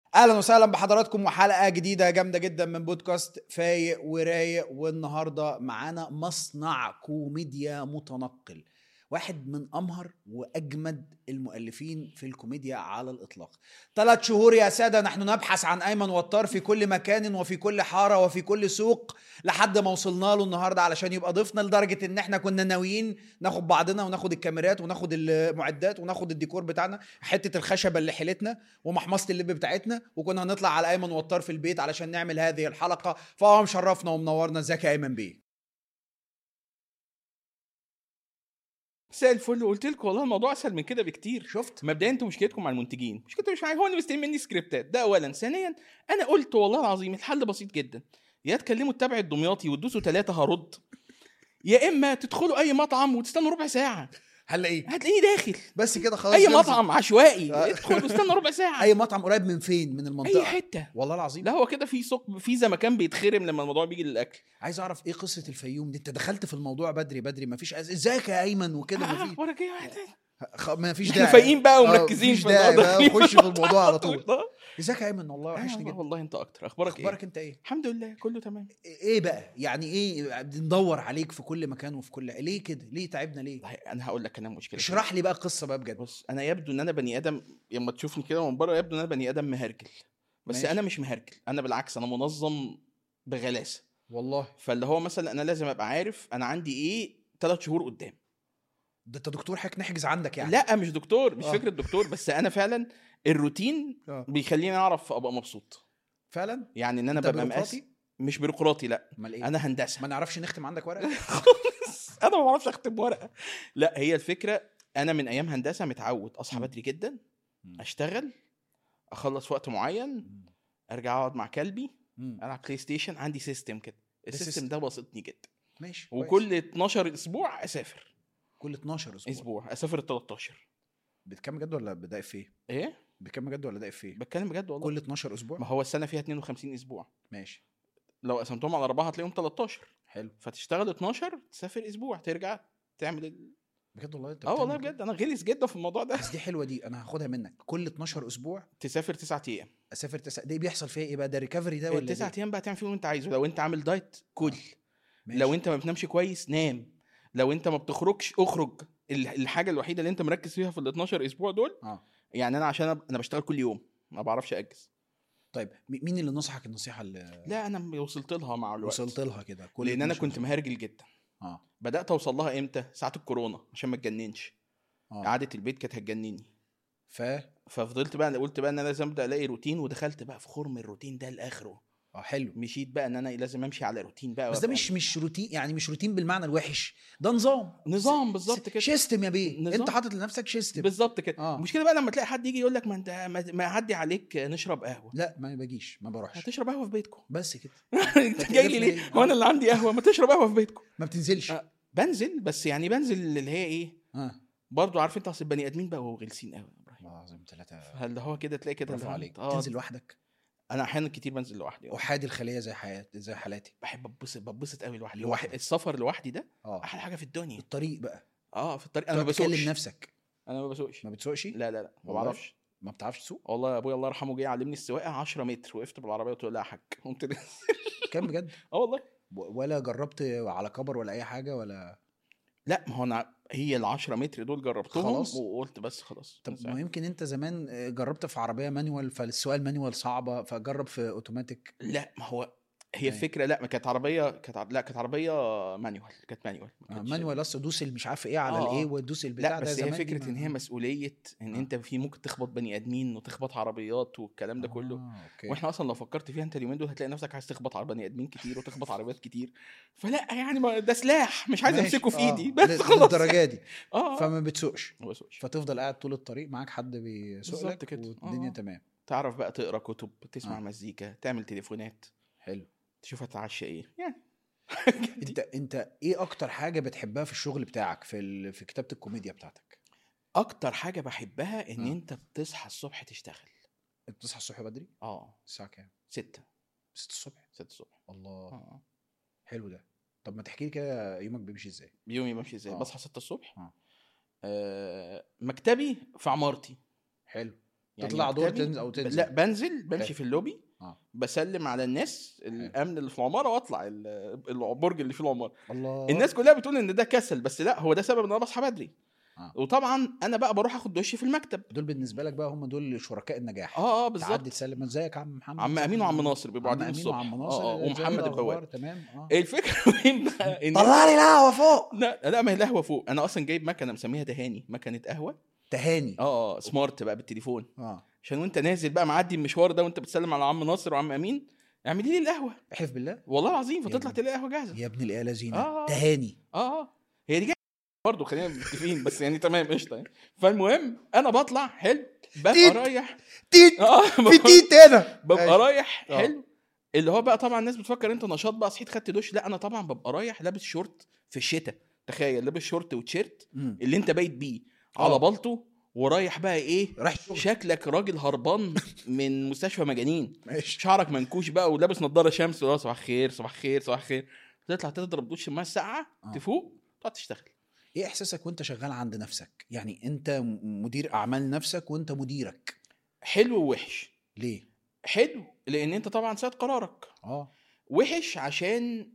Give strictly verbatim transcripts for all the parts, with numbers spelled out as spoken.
اهلا وسهلا بحضراتكم وحلقه جديده جامده جدا من بودكاست فايق ورايق. والنهارده معانا مصنع كوميديا متنقل، واحد من امهر واجمد المؤلفين في الكوميديا على الاطلاق. ثلاث شهور يا ساده نحن نبحث عن ايمن وطار في كل مكان وفي كل حاره وفي كل سوق لحد ما وصلنا له النهارده علشان يبقى ضيفنا، لدرجه ان احنا كنا ناويين ناخد بعضنا وناخد الكاميرات وناخد المعدات وناخد الديكور بتاعنا، حته الخشبه اللي حيلتنا ومحمصه اللب بتاعتنا، وكنا هنطلع على ايمن وطار في البيت علشان نعمل هذه الحلقه. فهو مشرفنا ومنورنا. ازيك يا ايمن بيه؟ مساء الفل. قلت لكم والله الموضوع اسهل من كده بكتير. شفت مبدئيا انتوا مشكلتكم مع المنتجين، مشكلتكم مش معايا، هو اللي مستني مني سكريبتات، ده اولا. ثانيا انا قلت والله العظيم الحل بسيط جدا، يا تكلموا التابع الدمياطي وتدوسوا ثلاثة هرد، يا اما تدخلوا اي مطعم وتستنوا ربع ساعه هنلاقيه هتلاقيني داخل. بس كده خلاص. اي خلصت. مطعم عشوائي ادخل واستنى ربع ساعه. اي مطعم قريب من فين؟ من المنطقه، اي حته والله العظيم. لا هو كده في سوق فيزا مكان بيتخرم لما الموضوع بيجي للاكل. عايز اعرف ايه قصه الفيوم دي؟ انت دخلت في الموضوع بدري بدري، مفيش أز... ازيك يا ايمن وكده. آه مفيش اخبارك ايه واحد خ... مفيش احنا داعي فايقين بقى ومركزين مفيش في الموضوع داعي ده. بقى، خش في الموضوع على طول. ازيك يا ايمن؟ والله وحشني آه جدا. والله انت اكتر. اخبارك, اخبارك ايه؟ انت ايه؟ الحمد لله كله تمام. ايه بقى يعني؟ ايه ندور عليك في كل مكان وفي كل ليه كده؟ ليه تعبنا ليه؟ انا هقول لك انا مشكله. اشرح لي بقى القصه بقى بجد. بص انا يبدو ان انا بني ادم، لما تشوفني كده من بره يبدو ان انا بني ادم مهرجل، بس ماشي. انا مش مهرجل، انا بالعكس انا منظم بغلاسه والله فاللي هو مثلا انا لازم ابقى عارف انا عندي ايه ثلاث شهور قدام. ده انت دكتور حضرتك نحجز عندك يعني؟ لا مش دكتور، مش آه. فكره دكتور، بس انا فعلا الروتين آه. بيخليني اعرف ابقى مبسوط. فعلا يعني ان انا انت ببقى بيروقراطي؟ مقاس. مش بيروقراطي لا، امال ايه؟ انا هندسه. ما نعرفش نختم عندك ورقه؟ انا ما بعرفش اكتب ورقه. لا هي الفكره، انا من ايام هندسه متعود اصحى بدري جدا، اشتغل، اخلص في وقت معين، ارجع اقعد مع كلبي، العب بلاي ستيشن. عندي سيستم كده، السيستم ده بسطني جدا. ماشي. وكل اتناشر اسبوع اسافر. كل اتناشر اسبوع اسبوع اسافر تلتاشر. بتكلم جد ولا بدأ فيه؟ ايه بتكلم جد ولا ده فيه؟ بتكلم بجد والله. كل اتناشر اسبوع؟ ما هو السنه فيها اتنين وخمسين اسبوع، ماشي. لو قسمتهم على اربعه هتلاقيهم تلتاشر. حلو. فتشتغل اتناشر، تسافر اسبوع، ترجع تعمل ال... بجد والله انت اه والله بتعمل بجد انا غلس جدا في الموضوع ده. بس دي حلوه دي، انا هاخدها منك. كل اتناشر اسبوع تسافر تسعة ايام. اسافر تسع. دي بيحصل فيها ايه بقى؟ ده ريكفري ده ولا التسعة ده؟ ايام بقى تعمل فيهم انت عايزه. لو انت عامل دايت كل، ماشي. لو انت ما بتنامش كويس نام، لو انت ما بتخرجش اخرج. ال- الحاجه الوحيده اللي انت مركز فيها في ال اتناشر اسبوع دول، اه يعني انا عشان انا بشتغل كل يوم ما بعرفش اجز. طيب م- مين اللي نصحك النصيحه اللي لا انا وصلت لها مع الوقت، وصلت لها كده؟ كل لان انا اتناشر كنت أسبوع. مهرجل جدا. اه بدات اوصل لها امتى؟ ساعه الكورونا، عشان ما اتجننش. اه قعده البيت كانت هتجنني، ف ففضلت بقى قلت بقى ان انا لازم ابدا الاقي روتين، ودخلت بقى في خرم الروتين ده لاخره. اه حلو. مشيت بقى ان انا لازم امشي على روتين بقى. بس ده وأبقى- مش مش روتين، يعني مش روتين بالمعنى الوحش، ده نظام. نظام بالظبط كده. شيستم يا بيه، نظام. انت حاطط لنفسك شيستم بالظبط كده. آه. المشكله بقى لما تلاقي حد يجي يقول لك ما انت ما ما يعدي عليك نشرب قهوه. لا ما باجيش، ما بروحش. هتشرب قهوه في بيتكم. بس كده. انت جاي لي ليه؟ ليه؟ هو انا اللي عندي قهوه؟ ما تشرب قهوه في بيتكم. ما بتنزلش؟ أه بنزل، بس يعني بنزل اللي هي ايه، اه برضو عارف انت اصل البني ادمين بقى غلسين قوي يا ابراهيم. العظيم ثلاثة. هل هو كده تلاقي كده برافو اللي عليك. آه. تنزل لوحدك؟ انا احيانا كتير بنزل لوحدي. احادي الخليه زي حياتي زي حالاتي. بحب اتبسط، بتبسط قوي لوحدي. لوحدك. السفر لوحدي ده اه احلى حاجه في الدنيا. الطريق بقى، اه في الطريق انا ما تقعد تكلم بسوقش. نفسك. انا ما بسوقش. ما بتسوقش؟ لا لا لا ما والله؟ بعرفش. ما بتعرفش تسوق؟ والله ابويا الله يرحمه جه يعلمني السواقه عشرة متر، وقفت بالعربيه وقلت له لا يا حاج، قمت نازل. كام بجد؟ اه والله. و- ولا جربت على كبر ولا اي حاجه ولا؟ لا ما هو انا هي ال عشرة متر دول جربتهم خلاص. وقلت بس خلاص. طب ما يمكن انت زمان جربت في عربيه مانيوال، فالسواقه المانيوال صعبه، فجرب في اوتوماتيك. لا ما هو هي أيوة. الفكره، لا ما كانت عربيه، كانت ع- لا كانت عربيه مانيوال، كانت مانيوال ما آه كانتش- مانيوال اصلا دوس مش عارف ايه على آه، الايه آه. وتدوس البتاع لا ده بس هي زمان. دي فكره ما- ان هي مسؤوليه ان آه. انت في ممكن تخبط بني ادمين وتخبط عربيات والكلام ده كله. آه، أوكي. واحنا اصلا لو فكرت فيها انت اليومين دول هتلاقي نفسك عايز تخبط على بني ادمين كتير وتخبط عربيات كتير، فلا يعني ما ده سلاح مش عايز ماشي. امسكه في آه. ايدي بس لل- خلاص. للدرجه دي. اه فما بتسوقش، ما بسوقش. فتفضل قاعد طول الطريق معاك حد بيسوق بالظبط لك كده. والدنيا آه. تمام. تعرف بقى تقرا كتب، تسمع آه. مزيكا، تعمل تليفونات، حلو. تشوف هتعشى ايه يعني. انت انت ايه اكتر حاجه بتحبها في الشغل بتاعك في ال... في كتابه الكوميديا بتاعتك؟ اكتر حاجه بحبها ان آه. انت بتصحى الصبح تشتغل. انت بتصحى الصبح بدري؟ اه الساعه كام؟ ستة ستة الصبح؟ ستة الصبح. الله. اه حلو ده. طب ما تحكي لي كده يومك بيمشي ازاي؟ يومي بمشي ازاي؟ آه. بصحى ستة الصبح. آه. آه مكتبي في عمارتي، حلو. تطلع دور مكتبي- تنزل او تنزل؟ لا بنزل بمشي طيب. في اللوبي، اه بسلم على الناس الامن اللي في العماره واطلع ال- البرج اللي فيه العماره. الله. الناس كلها بتقول ان ده كسل، بس لا، هو ده سبب ان انا بصحى بدري. آه. وطبعا انا بقى بروح اخد دش في المكتب. دول بالنسبه لك بقى هم دول شركاء النجاح. اه اه تعدي بالظبط. تسلم ازيك يا عم محمد، عم ازيك امين يا وعم محمد؟ ناصر بيبقوا عم قاعدين امين الصبح. وعم اه ناصر اه ازاي ومحمد الأخبار؟ البواب. تمام. اه الفكره فين بقى؟ إن- طلع لي القهوه فوق. لا لا، ما هي القهوه فوق. انا اصلا جايب مكنه مسميها تهاني، مكنه قهوه. تهاني. اه اه سمارت بقى بالتليفون، اه عشان وانت نازل بقى معدي المشوار ده وانت بتسلم على عم ناصر وعم امين، اعملي لي القهوه احلف بالله والله العظيم، يا فتطلع ابني. تلاقي قهوه جاهزه. يا ابن الاله زينه. آه. تهاني. اه اه هي دي جاية برضه، خلينا متفقين، بس يعني تمام قشطه يعني. فالمهم انا بطلع حلو، ببقى تيت. رايح تيت اه في تيت هنا. ببقى ماشي. رايح آه. حلو. اللي هو بقى طبعا الناس بتفكر انت نشاط بقى، صحيت خدت دش. لا انا طبعا ببقى رايح لابس شورت في الشتاء، تخيل لابس شورت وتيشيرت مم. اللي انت بايت بيه آه. على بلطو، ورايح بقى ايه، رايح الشغل. شكلك راجل هربان من مستشفى مجانين، ماشي. شعرك منكوش بقى ولابس نظاره شمس، ولا صباح خير صباح خير صباح خير، تطلع تضرب دش الميه الساقعه، آه. تفوق تقعد تشتغل. ايه احساسك وانت شغال عند نفسك؟ يعني انت م- مدير اعمال نفسك وانت مديرك. حلو ووحش. ليه؟ حلو لان انت طبعا سيد قرارك. اه وحش عشان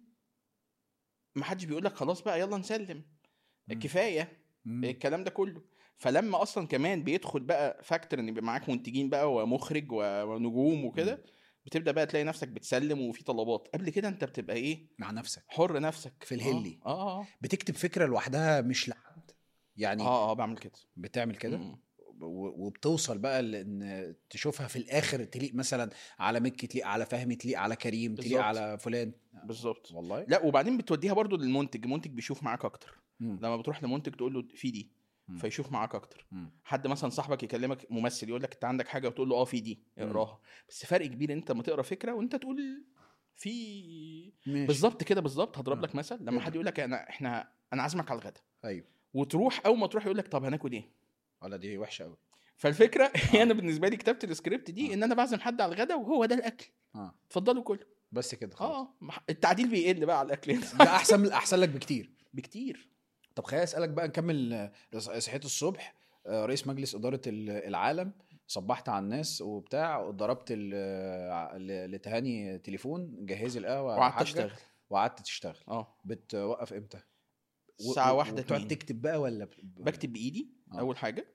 ما حدش بيقول لك خلاص بقى يلا نسلم، مم. كفايه مم. الكلام ده كله. فلما اصلا كمان بيدخل بقى فاكتور ان يبقى معاك منتجين بقى ومخرج ونجوم وكده، بتبدا بقى تلاقي نفسك بتسلم وفي طلبات. قبل كده انت بتبقى ايه، مع نفسك حر نفسك في الهلي. اه اه اه, بتكتب فكره لوحدها مش لحد يعني. آه, آه بعمل كده. بتعمل كده مم. و- وبتوصل بقى لان تشوفها في الاخر تليق مثلا على مكي، تليق على فهمي، تليق على كريم، تليق بالظبط. على فلان. بالظبط. والله. لا وبعدين بتوديها برضو للمنتج، المنتج بيشوف معاك اكتر. مم. لما بتروح لمنتج تقول له في دي، مم. فيشوف معاك اكتر. مم. حد مثلا صاحبك يكلمك ممثل يقول لك انت عندك حاجه، وتقول له اه في دي اقراها. بس فرق كبير انت ما تقرا فكره وانت تقول في. ماشي. بالظبط كده بالظبط. هضرب آه. لك مثل، لما اضرب. حد يقول لك انا احنا انا عازمك على الغدا، ايوه. وتروح اول ما تروح يقول لك طب هناكل ايه. ولا دي وحشه قوي. فالفكره آه. انا بالنسبه لي كتابه السكريبت دي آه. ان انا بعزم حد على الغدا وهو ده الاكل، اه اتفضلوا كله. بس كده خلاص. اه التعديل بيقل بقى على الاكل ده احسن احسن لك بكتير. بكتير. طب خليني اسالك بقى، نكمل. آه، صحيت الصبح، آه، رئيس مجلس اداره ال- العالم، صبحت على الناس وبتاع، ضربت ال- آه، ل- لتهاني تليفون، جهزي القهوه يا وقعدت حاجة، اشتغل. وقعدت تشتغل. اه بتوقف امتى؟ و- الساعه و- واحدة وبتقعد اتنين تكتب بقى ولا ب... ب- بكتب بايدي آه. اول حاجه،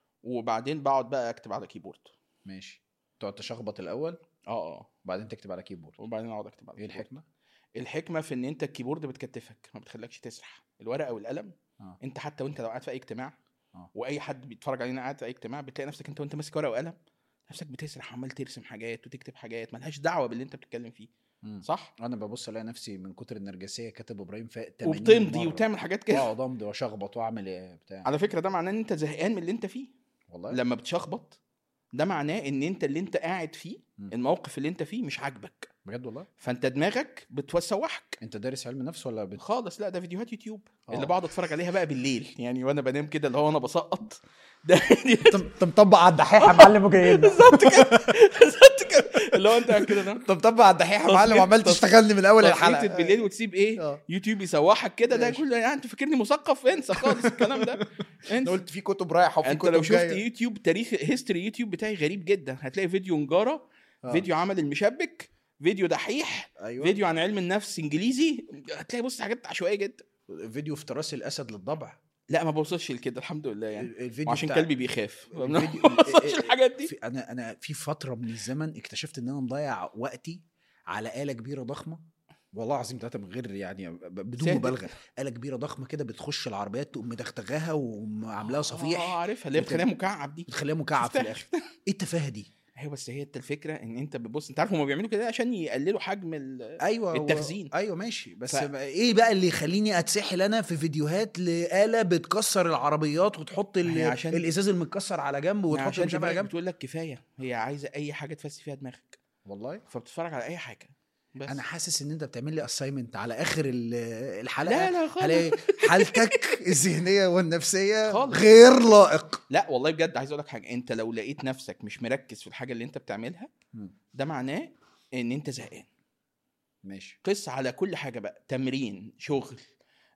وبعدين بقعد بقى اكتب على كيبورد. ماشي. تقعد تشخبط الاول اه اه وبعدين تكتب على كيبورد. وبعدين اقعد اكتب على ايه كيبورد. الحكمه؟ الحكمه في ان انت الكيبورد بتكتفك، ما بتخليكش تسرح. الورقه والقلم اه انت حتى وانت لو قاعد في اي اجتماع، اه واي حد بيتفرج علينا قاعد في اي اجتماع، بتلاقي نفسك انت وانت ماسك ورقه وقلم نفسك بتسرح، عمال ترسم حاجات وتكتب حاجات ملهاش دعوه باللي انت بتتكلم فيه. مم. صح. انا ببص الاقي نفسي من كتر النرجسيه كاتب ابراهيم فاق ثمانين وبتمضي مرة. وتعمل حاجات كده. واقعد امضي واشخبط واعمل ايه بتاع. على فكره ده معناه ان انت زهقان من اللي انت فيه. والله. لما بتشخبط ده معناه ان انت اللي انت قاعد فيه، مم. الموقف اللي انت فيه مش عاجبك، بجد والله. فانت دماغك بتوسوحك انت دارس علم نفس ولا بت... خالص. لا ده فيديوهات يوتيوب آه. اللي بقعد اتفرج عليها بقى بالليل يعني وانا بنام كده، اللي هو انا بسقط ده. انت مطبق على الدحيح يا معلم وجاي لنا. بالظبط كده بالظبط كده، اللي هو انت قاعد كده ده انت مطبق على الدحيح يا معلم تصوير- وعمال تص- تشتغلني من اول تصحيت الحلقه بالليل وتسيب ايه اه. يوتيوب يسوحك كده، ده ماشي. كله يعني انت فاكرني مثقف؟ انسى خالص الكلام ده. انا انسى. قلت في كتب رايحه وفي انت كتب لو شفت جايه. يوتيوب تاريخ هيستوري يوتيوب بتاعي غريب جدا، هتلاقي فيديو نجاره، آه. فيديو عمل المشبك، فيديو دحيح، ايوه. فيديو عن علم النفس انجليزي، هتلاقي بص حاجات عشوائيه جدا. فيديو افتراس الاسد للضبع. لا ما بوصلش لكده الحمد لله يعني، الفيديو وعشان بتاع- كلبي بيخاف ما الفيديو- بوصلش الحاجات دي. في انا انا في فتره من الزمن اكتشفت ان انا مضيع وقتي على آلة كبيره ضخمه، والله العظيم ثلاثه من غير يعني ب- بدون سادة. مبالغه. آلة كبيره ضخمه كده بتخش العربيات تقوم مدغدغاها وعاملاها صفيح، اه عارفها اللي هي بت- بتخليها مكعب دي. بتخليها مكعب في شفتها. الاخر. ايه التفاهه دي؟ ايوه بس هي الفكره ان انت بتبص، انت عارف هم بيعملوا كده عشان يقللوا حجم ال... ايوه هو- التخزين. ايوه ماشي، بس ف- ف... ايه بقى اللي يخليني اتسحل انا في فيديوهات لآلة بتكسر العربيات وتحط ال... هي عشان- الازاز المتكسر على جنب وتحط عشان مش عارف على دماغك جنب. بتقول لك كفايه، هي عايزه اي حاجه تفسي فيها دماغك، والله فبتتفرج على اي حاجه. بس انا حاسس ان انت بتعمل لي اساينمنت على اخر ال- الحلقه. لا لا خالص. هلاقي حالتك الذهنيه والنفسيه خالص. غير لائق. لا والله بجد عايز اقول لك حاجه، انت لو لقيت نفسك مش مركز في الحاجه اللي انت بتعملها، مم. ده معناه ان انت زهقان. ماشي. قس على كل حاجه بقى، تمرين، شغل،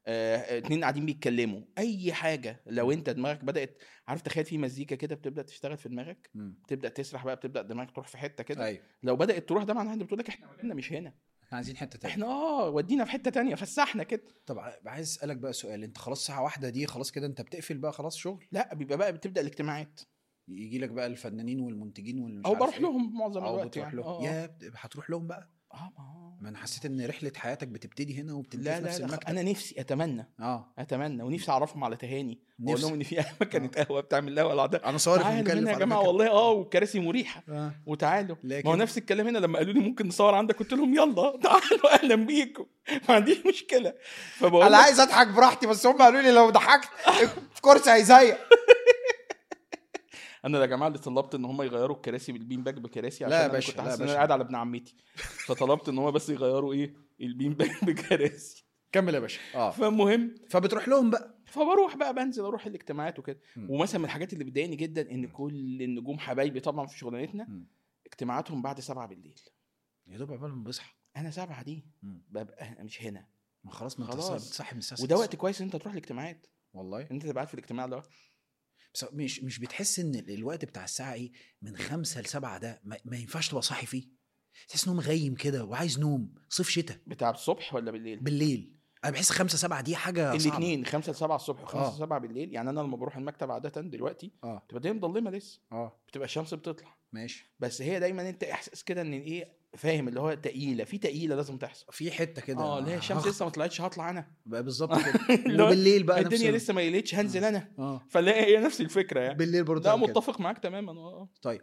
آه، اتنين قاعدين بيتكلموا اي حاجه، لو انت دماغك بدات، عارف تخيل في مزيكا كده بتبدا تشتغل في دماغك، مم. بتبدا تسرح بقى، بتبدا دماغك تروح في حته كده. ايوه لو بدات تروح ده معناها انت بتقول لك احنا مكاننا مش هنا، احنا عايزين حته تانية. احنا اه ودينا في حته تانية، فسحنا كده. طب عايز اسالك بقى سؤال، انت خلاص ساعه واحده دي خلاص كده انت بتقفل بقى خلاص شغل؟ لا بيبقى بقى بتبدا الاجتماعات، يجي لك بقى الفنانين والمنتجين والمش او عارف بروح إيه؟ لهم معظم او الوقت بتروح يعني. لهم؟ اه يا بت- هتروح لهم بقى؟ اه ما ما انا حسيت ان رحله حياتك بتبتدي هنا وبتنتهي لا في لا نفس لا، المكتب. انا نفسي اتمنى اه اتمنى ونفسي اعرفهم على تهاني، واقول نفسك. لهم ان في قهوه كانت قهوه بتعمل قهوه العاده، انا صارف تعالوا ومكلف هنا يا على جماعه فكرة. والله اه، والكراسي مريحه آه. وتعالوا. لكن- ما هو نفس الكلام هنا لما قالوا لي ممكن نصور عندك، قلت لهم يلا تعالوا اهلا بيكم، ما عنديش مشكله. فبقول انا لك عايز اضحك براحتي، بس هم قالوا لي لو ضحكت الكرسي هيزيق. انا يا جماعه اللي طلبت ان هم يغيروا الكراسي بالبين باج بكراسي، لا عشان يا انا باشا، كنت لا يا حاسس ان انا باشا. قاعد على ابن عمتي، فطلبت ان هم بس يغيروا ايه البين باج بكراسي. كمل يا باشا. اه فالمهم فبتروح لهم بقى. فبروح بقى بنزل اروح الاجتماعات وكده. مم. ومثلا من الحاجات اللي بتضايقني جدا ان كل النجوم حبايبي طبعا في شغلانتنا مم. اجتماعاتهم بعد سبعة بالليل. يا دوب عقبال ما بيصحى. انا سبعة دي مم. ببقى أنا مش هنا ما خلاص، ما انت خلاص. بتصحي من الساعه وده ستة وقت كويس ان انت تروح الاجتماعات، والله. انت تبقى قاعد في الاجتماع ده. بس مش مش بتحس ان الوقت بتاع الساعه ايه من خمسة لسبعة ده ما, ما ينفعش تبقى صاحي فيه؟ تحس انه مغيم كده وعايز نوم، صيف شتاء. بتاع الصبح ولا بالليل؟ بالليل. انا بحس خمسة سبعة دي حاجه صعبه. الاثنين خمسة لسبعة الصبح وخمسة آه. لسبعة بالليل. يعني انا لما بروح المكتب عاده دلوقتي اه بتبقى الدنيا مظلمه لسه، اه بتبقى الشمس بتطلع، ماشي. بس هي دايما انت احساس كده ان ايه فاهم اللي هو تقيله في تقيله لازم تحصل. في حته كده اه اللي هي الشمس هخ- لسه ما طلعتش هطلع انا بقى بالظبط كده. اللي هو وبالليل بقى نفس الدنيا ال- لسه ما يليتش هنزل انا، اه فلا هي نفس الفكره يعني. بالليل برضه ده تعمل كده. متفق معاك تماما. اه طيب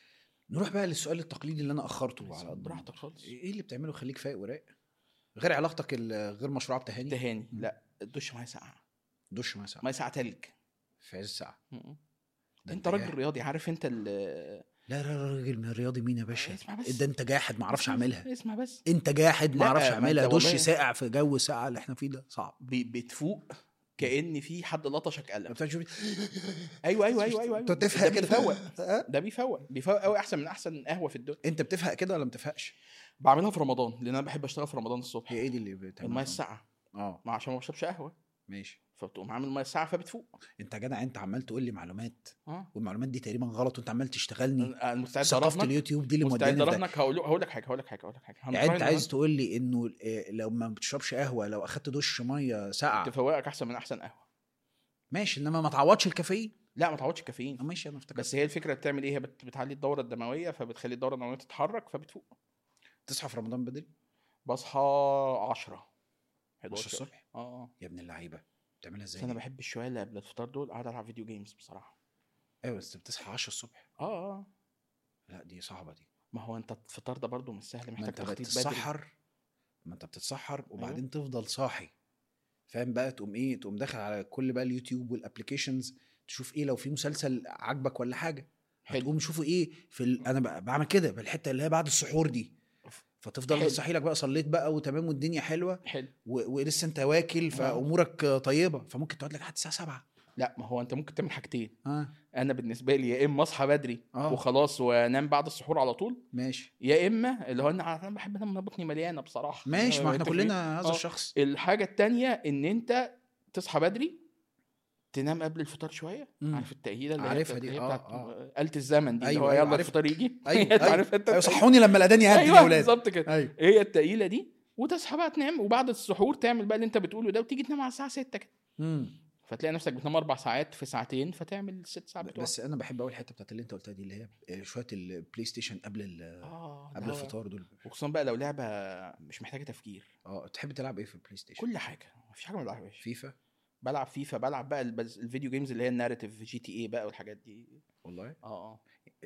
نروح بقى للسؤال التقليدي اللي انا اخرته على قد براحتك خالص. ايه اللي بتعمله خليك فايق ورايق غير علاقتك الغير مشروعه بتهاني؟ تهاني لا الدش ميه ساقعه، دش مثلا ميه ساقعه تلج في عز الساعه. م-م. ده انت راجل جاحد. رياضي عارف انت ال لا لا راجل من الرياضي مين يا باشا؟ اسمع بس. ده انت جاحد ما اعرفش اعملها. اسمع بس. انت جاحد ما لا، اعرفش ما اعملها. انت دش والله- ساقع في جو ساقع اللي احنا فيه ده صعب. ب- بتفوق كأن في حد لطشك قلم. بتاع شوف ايوه ايوه ايوه ايوه انت بتفهم ده كده. بيفوق أه؟ ده بيفوق بيفوق قوي، احسن من احسن قهوه في الدنيا. انت بتفهم كده ولا ما بتفهمش؟ بعملها في رمضان لان انا بحب اشتغل في رمضان الصبح. هي ايه دي اللي بتعملها؟ الميه الساقعه، اه ما عشان ما بشربش قهوه، ماشي. فبتقوم عامل ميه الساعه فبتفوق. انت يا جدع انت عمال تقول لي معلومات اه والمعلومات دي تقريبا غلط وانت عمال تشتغلني. أنا مستعد ثقافه اراهنك، اليوتيوب دي اللي مستعد موداني في ده. اراهنك. هقول هقول لك حاجه هقول لك حاجه هقول لك حاجه يعني هنتراهن انت عايز النهاردة. تقول لي انه إيه لو ما بتشربش قهوه لو اخدت دش ميه ساقعه تفوقك احسن من احسن قهوه. ماشي، انما ما تعوضش الكافيين. لا ما تعوضش الكافيين، اه ماشي انا افتكرت. بس هي الفكره بتعمل ايه، هي بت- بتعلي الدوره الدمويه فبتخلي الدوره الدمويه تتحرك فبتفوق. تصحى في رمضان بدري بصحى عشرة عشرة الصبح؟ اه اه يا ابن اللعيبه بتعملها بس ازاي انا دي؟ بحب الشويه اللي قبل الفطار دول قاعد العب فيديو جيمز بصراحه. ايوه بس بتصحى عشرة الصبح؟ اه اه لا دي صعبه دي. ما هو انت الفطار ده برضو مش سهل، ما محتاج انت تخطيط بدري. بتتسحر، ما انت بتتسحر وبعدين أيوه. تفضل صاحي فاهم بقى، تقوم ايه تقوم داخل على كل بقى اليوتيوب والابلكيشنز تشوف ايه لو في مسلسل عجبك ولا حاجه هتقوم شوفه ايه في ال... انا بقى بعمل كده بالحته اللي هي بعد السحور دي، فتفضل تصحي لك بقى صليت بقى وتمام والدنيا حلوه حلو و... ولسه انت واكل فامورك طيبه، فممكن تقعد لك لحد الساعه سبعة. لا ما هو انت ممكن تعمل حاجتين. اه انا بالنسبه لي يا اما اصحى بدري آه. وخلاص وانام بعد السحور على طول، ماشي، يا اما اللي هو انا انا بحب انام بطني مليانه بصراحه. ماشي، ما احنا كلنا هذا آه. الشخص. الحاجه التانية ان انت تصحى بدري تنام قبل الفطار شويه. مم. عارف التقييده اللي عارفها هي دي. هي آه، بتاعت آه. آلة الزمن دي أيوة، اللي هو أيوة، يلا عارف. الفطار يجي. ايوه انت عارف انت أيوة صحوني لما الاذان يهدي أيوة يا اولاد. بالظبط كده. أيوة. هي التقييده دي وتصحى بقى تنام وبعد السحور تعمل بقى اللي انت بتقوله ده وتيجي تنام على الساعه ستة كده. امم فتلاقي نفسك بتنام اربع ساعات في ساعتين فتعمل ست ساعات بتوع. بس انا بحب اول حته بتاعت اللي انت قلتها دي اللي هي شويه البلاي ستيشن قبل ال اه قبل الفطار دول، وخصوصا بقى لو لعبه مش محتاجه تفكير. اه تحب تلعب ايه في البلاي ستيشن؟ كل حاجه مفيش حاجه ما بلعبهاش. فيفا؟ بلعب فيفا، بلعب بقى البز... الفيديو جيمز اللي هي الناريتيف جي تي اي بقى والحاجات دي. والله اه اه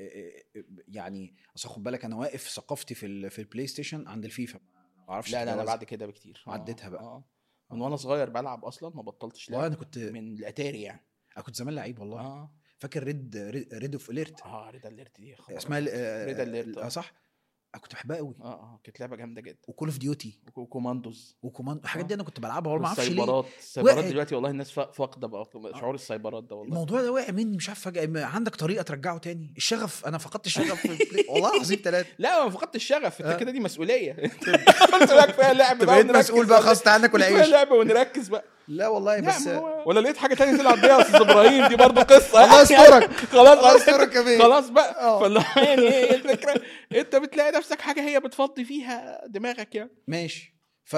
يعني اصل خد بالك انا واقف ثقافتي في ال... في البلاي ستيشن عند الفيفا ما اعرفش. لا لا انا بعد كده بكتير عديتها بقى. اه من وانا صغير بلعب اصلا ما بطلتش لعب. وانا كنت من الاتاري يعني. انا كنت زمان لعيب والله. اه فاكر ريد ريد اوف اليرت؟ اه ريد اليرت دي اسمها ريد اليرت. اه صح، انا كنت بحبها قوي. اه اه كانت لعبه جامده جدا. وكول اوف ديوتي وكوماندوز وكوماند الحاجات دي انا كنت بلعبها والله ما اعرفش ليه. السايبرات السايبرات وقعت. دلوقتي والله الناس فاقده بقى شعور السايبرات ده. والله الموضوع ده وقع مني مش عارف فجاه. عندك طريقه ترجعه تاني؟ الشغف انا فقدت الشغف في والله العظيم ثلاثه. لا ما فقدت الشغف. انت آه. كده دي مسؤوليه. قلت لك فيها لعب بقى مسؤول بقى خلاص عنك ولا عيش لعبه ونركز بقى. لا والله بس ولا لقيت حاجه تانية تلعب بيها يا استاذ ابراهيم؟ دي برضو قصه. الله يسترك خلاص الله يسترك كمان. خلاص بقى. آه. فالله يعني ايه الفكره؟ انت بتلاقي نفسك حاجه هي بتفضي فيها دماغك يعني. ماشي.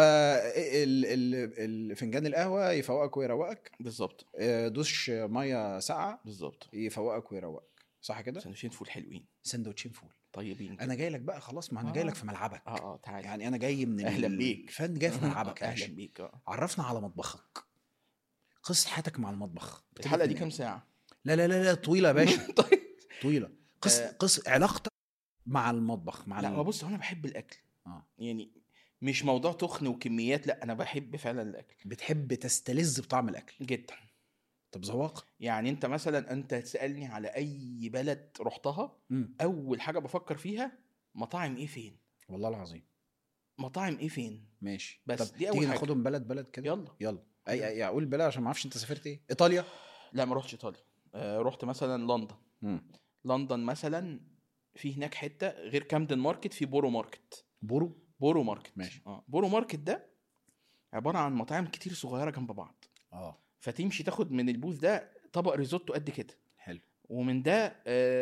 فالفنجان القهوه يفوقك ويروقك بالظبط. آه، دوش ميه ساقعه بالظبط. يفوقك ويروقك، صح كده؟ سندوتشين فول حلوين، سندوتشين فول طيبين كده. انا جاي لك بقى خلاص، ما انا آه. جاي لك في ملعبك. اه اه تعالى يعني انا جاي من أهلاً بيك. الفن، جاي في ملعبك يا اهلا باشا. بيك. اه عرفنا على مطبخك، قصه حياتك مع المطبخ. الحلقه دي كام ساعه؟ لا لا لا لا طويله يا باشا. طيب طويله. قص آه. قص علاقتك مع المطبخ مع لا ال... هو بص، انا بحب الاكل آه. يعني، مش موضوع تخن وكميات، لا انا بحب فعلا الاكل بتحب تستلذ بطعم الاكل جدا. طب ذواق. يعني انت مثلا انت تسالني على اي بلد رحتها، مم. اول حاجه بفكر فيها مطاعم ايه فين، والله العظيم. مطاعم ايه فين. ماشي. بس طب دي أول تيجي حاجة. ناخدهم بلد بلد كده. يلا. يلا اي اي اقول بلد عشان ما اعرفش انت سافرت ايه. ايطاليا. لا ما رحتش ايطاليا. آه رحت مثلا لندن. مم. لندن مثلا في هناك حته غير كامدن ماركت، في بورو ماركت. بورو. بورو ماركت ماشي. اه بورو ماركت ده عباره عن مطاعم كتير صغيره جنب بعض. اه فتمشي تاخد من البوث ده طبق ريزوتو قد كده، حلو. ومن ده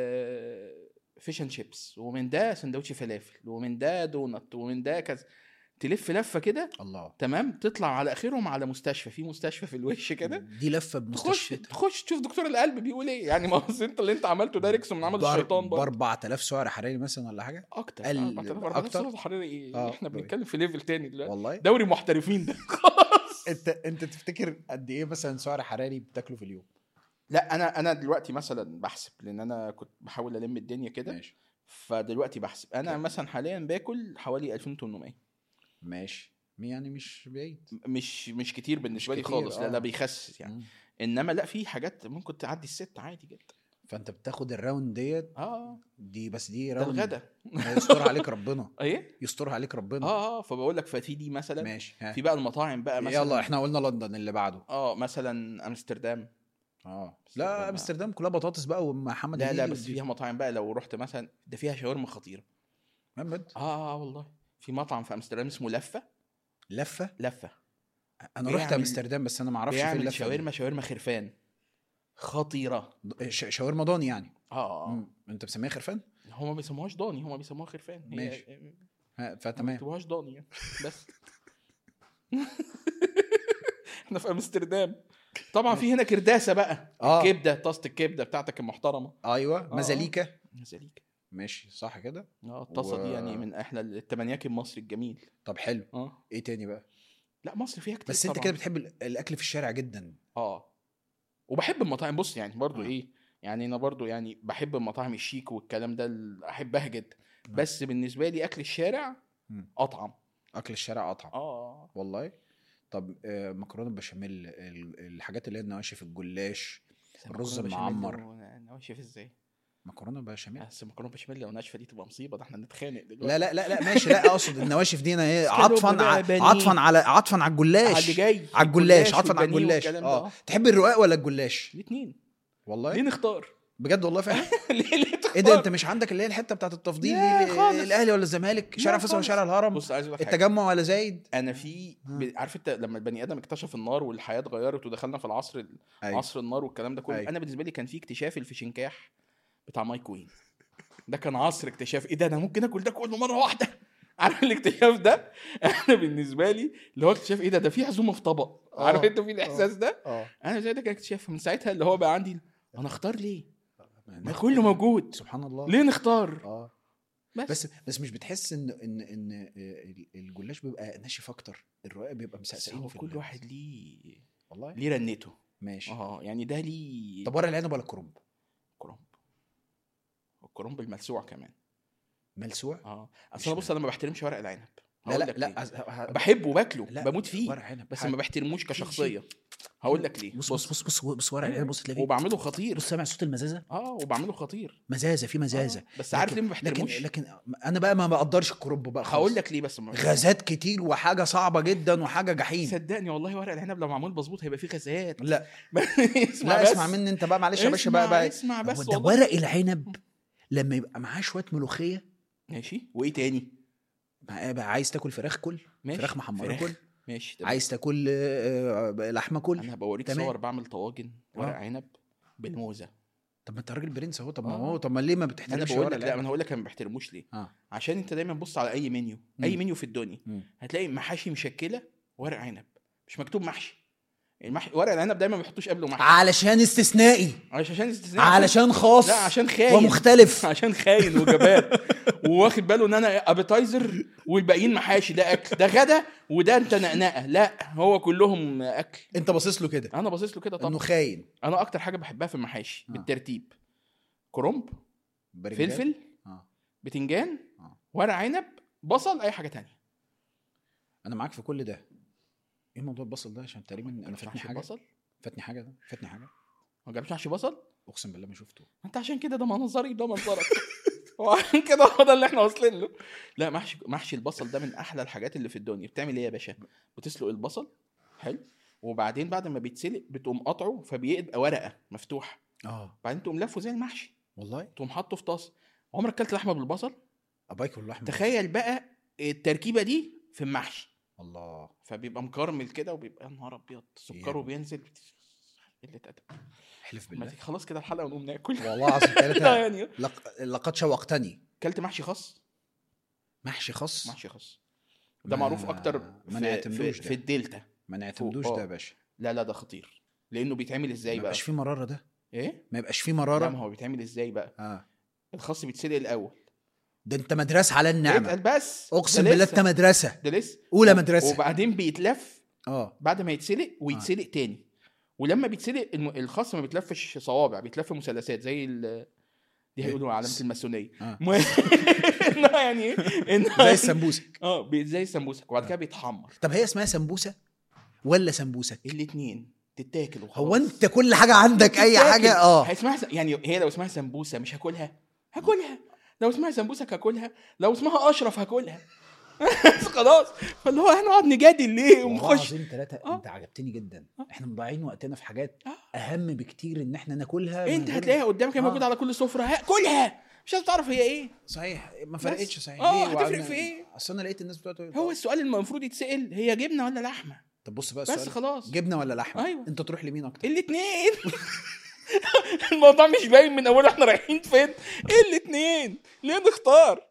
آه فيش اند شيبس، ومن ده سندوتش فلافل، ومن ده دونت، ومن ده كذا. تلف لفه كده الله. تمام، تطلع على اخرهم على مستشفى، في مستشفى في الوش كده. دي لفه تخش بمستشفى تخش تشوف دكتور القلب بيقول ايه يعني. ما هو انت اللي انت عملته ده ريكس من عمل الشيطان ب برضه. أربعة آلاف سعر حراري مثلا ولا حاجه. اكتر ال- أربعة آلاف أربعة آلاف أكتر؟ سعر حراري ايه؟ آه. احنا بنتكلم في ليفل تاني دلوقتي، والله. دوري محترفين ده. خلاص. انت انت تفتكر قد ايه مثلا سعر حراري بتاكله في اليوم؟ لا انا انا دلوقتي مثلا بحسب، لان انا كنت بحاول الم الدنيا كده. ماشي. فدلوقتي بحسب انا كام؟ مثلا حاليا باكل حوالي ألفين وثمانمائة. ماشي. يعني مش بعيد. مش مش كتير بالنسبه مش لي كتير، خالص. لا آه. لا بيخسس يعني. مم. انما لا في حاجات ممكن تعدي الست عادي جدا. فانت بتاخد الراوند ديت اه دي، بس دي ده راوند الغدا. يستر عليك ربنا. ايه يسترها عليك ربنا. اه اه فبقول لك ففي دي مثلا. ماشي. ها. في بقى المطاعم بقى مثلا. يلا احنا قلنا لندن، اللي بعده. اه مثلا امستردام. اه أمستردام. لا امستردام كلها بطاطس بقى ومحمد لا لا هنيدي بس ودي- فيها مطاعم بقى، لو رحت مثلا ده فيها شاورما خطيره. محمد. اه اه والله في مطعم في امستردام اسمه لفه. لفه. لفه انا رحت بيعمل- امستردام بس انا ما اعرفش فين بيعمل اللفه دي. شاورما شاورما خرفان خطيره. ش- شاورما ضاني يعني. اه اه مم. انت بسميها خرفان. هما ما بيسموهاش ضاني، هما بيسموها خرفان. هي- ماشي. ها ما فتمام. بيكتبوهاش ضاني يعني. بس احنا في امستردام طبعا في هنا كرداسه بقى. آه. الكبده، طاسه الكبده بتاعتك المحترمه. ايوه آه. مزاليكا. مزاليك. ماشي صح كده. اه الطاسه و- دي يعني من احلى التمانياكي المصري الجميل. طب حلو. اه ايه تاني بقى؟ لا مصر فيها كتير بس انت طبعاً. كده بتحب ال- الاكل في الشارع جدا. اه وبحب المطاعم. بص يعني برضو آه. ايه، يعني انا برضو يعني بحب المطاعم الشيك والكلام ده ال- احبها جدا. بس بالنسبه لي اكل الشارع مم. اطعم. اكل الشارع اطعم. اه والله. طب آه، مكرونه بشاميل، ال- الحاجات اللي هي النواشف، الجلاش، الرز المعمر. نواشف ازاي؟ مكرونه بشاميل. بس مكرونه بشاميل لو ناشفه دي تبقى مصيبه، ده احنا نتخانق دلوقتي. لا لا لا لا ماشي. لا اقصد النواشف دي انا ايه، اسكالوب عطفا بقى، ع- بانيه. عطفا على عطفا على الجلاش. على اللي جاي على الجلاش الجلاش عطفا على والبانيه الجلاش. والكلام ده. اه تحب الرقاق ولا الجلاش؟ الاثنين. والله ليه نختار؟ بجد والله فعلا. ليه ليه تختار؟ ايه ده، انت مش عندك اللي هي الحته بتاعت التفضيل لا دي، خالص. الاهلي ولا الزمالك، لا شارع فيصل ولا خالص. شارع الهرم، بص عايز اقول لك حاجه. التجمع ولا زايد؟ انا في ب- عارف انت لما البني ادم اكتشف النار والحياه اتغيرت ودخلنا في العصر ال- أيوة. عصر النار والكلام ده كله. أيوة. انا بالنسبه لي كان في اكتشاف الفشنكاح بتاع مايك وين. ده كان عصر اكتشاف. ايه ده، انا ممكن اكل ده كله مره واحده. عارف الاكتشاف ده؟ انا بالنسبه لي اللي هو اكتشاف ايه ده، ده في عزومه في طبق. آه. عارف انت في الاحساس ده؟ اه انا زي ده كان اكتشاف. من ساعتها اللي هو بقى عندي انا اختار ليه؟ ما ناخد- كله موجود، سبحان الله. ليه نختار؟ اه بس, بس بس مش بتحس ان ان ان الجلاش بيبقى ناشف اكتر، الرقاق بيبقى بس مسقسقين هو في كل ال- واحد ليه والله ليه رنته. ماشي. اه يعني ده ليه. طب ورق العنب ولا الكرنب؟ كرنب. الكرنب الملسوع كمان. ملسوع. اه مش اصل انا بص انا ما بحترمش ورق العنب. لا هقول لا لك لا ليه. أز- ه- بحبه وباكله لا، بموت فيه ورق عنب بس حاجة. ما بحترموش كشخصيه. هقول لك ليه. بص بص بص بص بص ورق العنب، بص تلاقيه وبعمله خطير. بص سامع صوت المزازه. اه وبعمله خطير. مزازه في مزازه. آه. بس عارف ليه ما لكن بحترموش؟ لكن انا بقى ما بقدرش الكرنب بقى خالص. هقول لك ليه بس ما غازات كتير وحاجه صعبه جدا وحاجه جحيم. صدقني والله ورق العنب لو معمول مظبوط هيبقى فيه غازات. لا اسمع لا بس. اسمع مني انت بقى، معلش يا باشا اسمع بقى بقى اسمع بس هو ده والله. ورق العنب لما يبقى معاه شويه ملوخيه. ماشي وايه تاني؟ بقى بقى عايز تاكل فراخ كل ماشي. فراخ محمره فراخ. كل ماشي تمام. عايز تاكل آه، لحمه كل. انا بوريك تمام. صور بعمل طواجن ورق آه. عنب بالموزه. طب ما انت راجل برنس اهو. طب ما آه. هو طب ما ليه ما انا بتحترمش بقول ورق لك لا، العنب؟ انا هقول لك انا ما بحترموش ليه. اه عشان انت دايما بص على اي منيو، اي مم. منيو في الدنيا مم. هتلاقي محاشي مشكله ورق عنب، مش مكتوب محشي. المح... ورق العنب دايما ما بيحطوش قبله محشي علشان استثنائي، عشان استثناء، علشان خاص، لا عشان خاين ومختلف. عشان خاين وجبان وواخد باله ان انا ابيتايزر والباقيين محاشي، ده اكل، ده غدا، وده انت نقنقه. لا هو كلهم اكل. انت باصص له كده انا باصص له كده انه طبعا. خاين. انا اكتر حاجه بحبها في المحاشي آه. بالترتيب: كرنب، برنجان. فلفل، آه. بتنجان، آه. ورق عنب، بصل، اي حاجه تانية. انا معاك في كل ده. ايه موضوع البصل ده؟ عشان تقريبا انا فاتني محشي حاجه. بصل؟ فاتني حاجه ده فاتني حاجه ما جابش محشي بصل؟ اقسم بالله ما شفته. انت عشان كده ده منظري ده منظرك وعشان كده هو ده اللي احنا واصلين له. لا محشي محشي البصل ده من احلى الحاجات اللي في الدنيا. بتعمل ايه يا باشا؟ بتسلق البصل حلو، وبعدين بعد ما بيتسلق بتقوم قطعه فبيبقى ورقه مفتوحه، اه بعدين تقوم لفه زي المحشي، والله. تقوم حاطه في طاسه. عمرك اكلت لحمه بالبصل؟ ابايكل اللحمه. تخيل بقى التركيبه دي في المحشي، الله. فبيبقى مكرمل كده وبيبقى نهار ابيض، سكره إيه. بينزل. قله ادب. احلف ما بالله. تيجي خلاص كده الحلقه ونقوم ناكل. والله العظيم لا ثلاثه. يعني لق... لقد شوقتني. اكلت محشي خاص؟ محشي خاص. محشي خاص ده ما- معروف اكتر ما في, في, نعتمدوش ده. في الدلتا. ما نعتمدوش فوق. ده آه. يا باشا. لا لا ده خطير، لانه بيتعمل ازاي ما بقى؟ يبقاش فيه مراره ده. ايه؟ ما يبقاش فيه لا ما مراره. هو بيتعمل ازاي بقى؟ اه الخاص بيتسلق الاول. ده انت مدرسه على النعمه. اتقل بس، اقسم ده بالله لسه. انت مدرسه. ده لسه اولى و- مدرسه. وبعدين بيتلف اه بعد ما يتسلق ويتسلق تاني. ولما بيتسلق الم- الخاص ما بيتلفش صوابع، بيتلف مثلثات زي ال... دي إيه؟ هيقولوا علامه الماسونيه. آه. م- إنها يعني ايه؟ إنها- زي السمبوسك. اه بي- زي السمبوسك، وبعد كده بيتحمر. طب هي اسمها سمبوسه ولا سمبوسك؟ الاثنين تتاكل وخلاص. هو انت كل حاجه عندك اي تتاكل. حاجه اه هيسمها س- يعني هي لو اسمها سمبوسه مش هاكلها؟ هاكلها. لو اسمها سمبوسك هاكلها، لو اسمها اشرف هاكلها. خلاص. فاللي هو هنقعد نجادل ليه ونخش؟ ثلاثة. آه. انت عجبتني جدا. آه. احنا مضيعين وقتنا في حاجات آه. اهم بكتير ان احنا ناكلها. من انت غير- هتلاقيها قدامك، هي آه. موجوده على كل سفره، هاكلها. مش هتعرف هي ايه. صحيح ما فرقتش. صحيح آه، ليه؟ هتفرق وعن- في إيه؟ اصل انا لقيت الناس بتقول هو السؤال اللي المفروض يتسال هي جبنه ولا لحمه؟ طب بص بقى بس السؤال. خلاص. جبنه ولا لحمه؟ أيوة. انت تروح لمين اكتر؟ الاثنين. الموضوع مش باين من اول احنا رايحين فين. ايه الاثنين؟ ليه نختار؟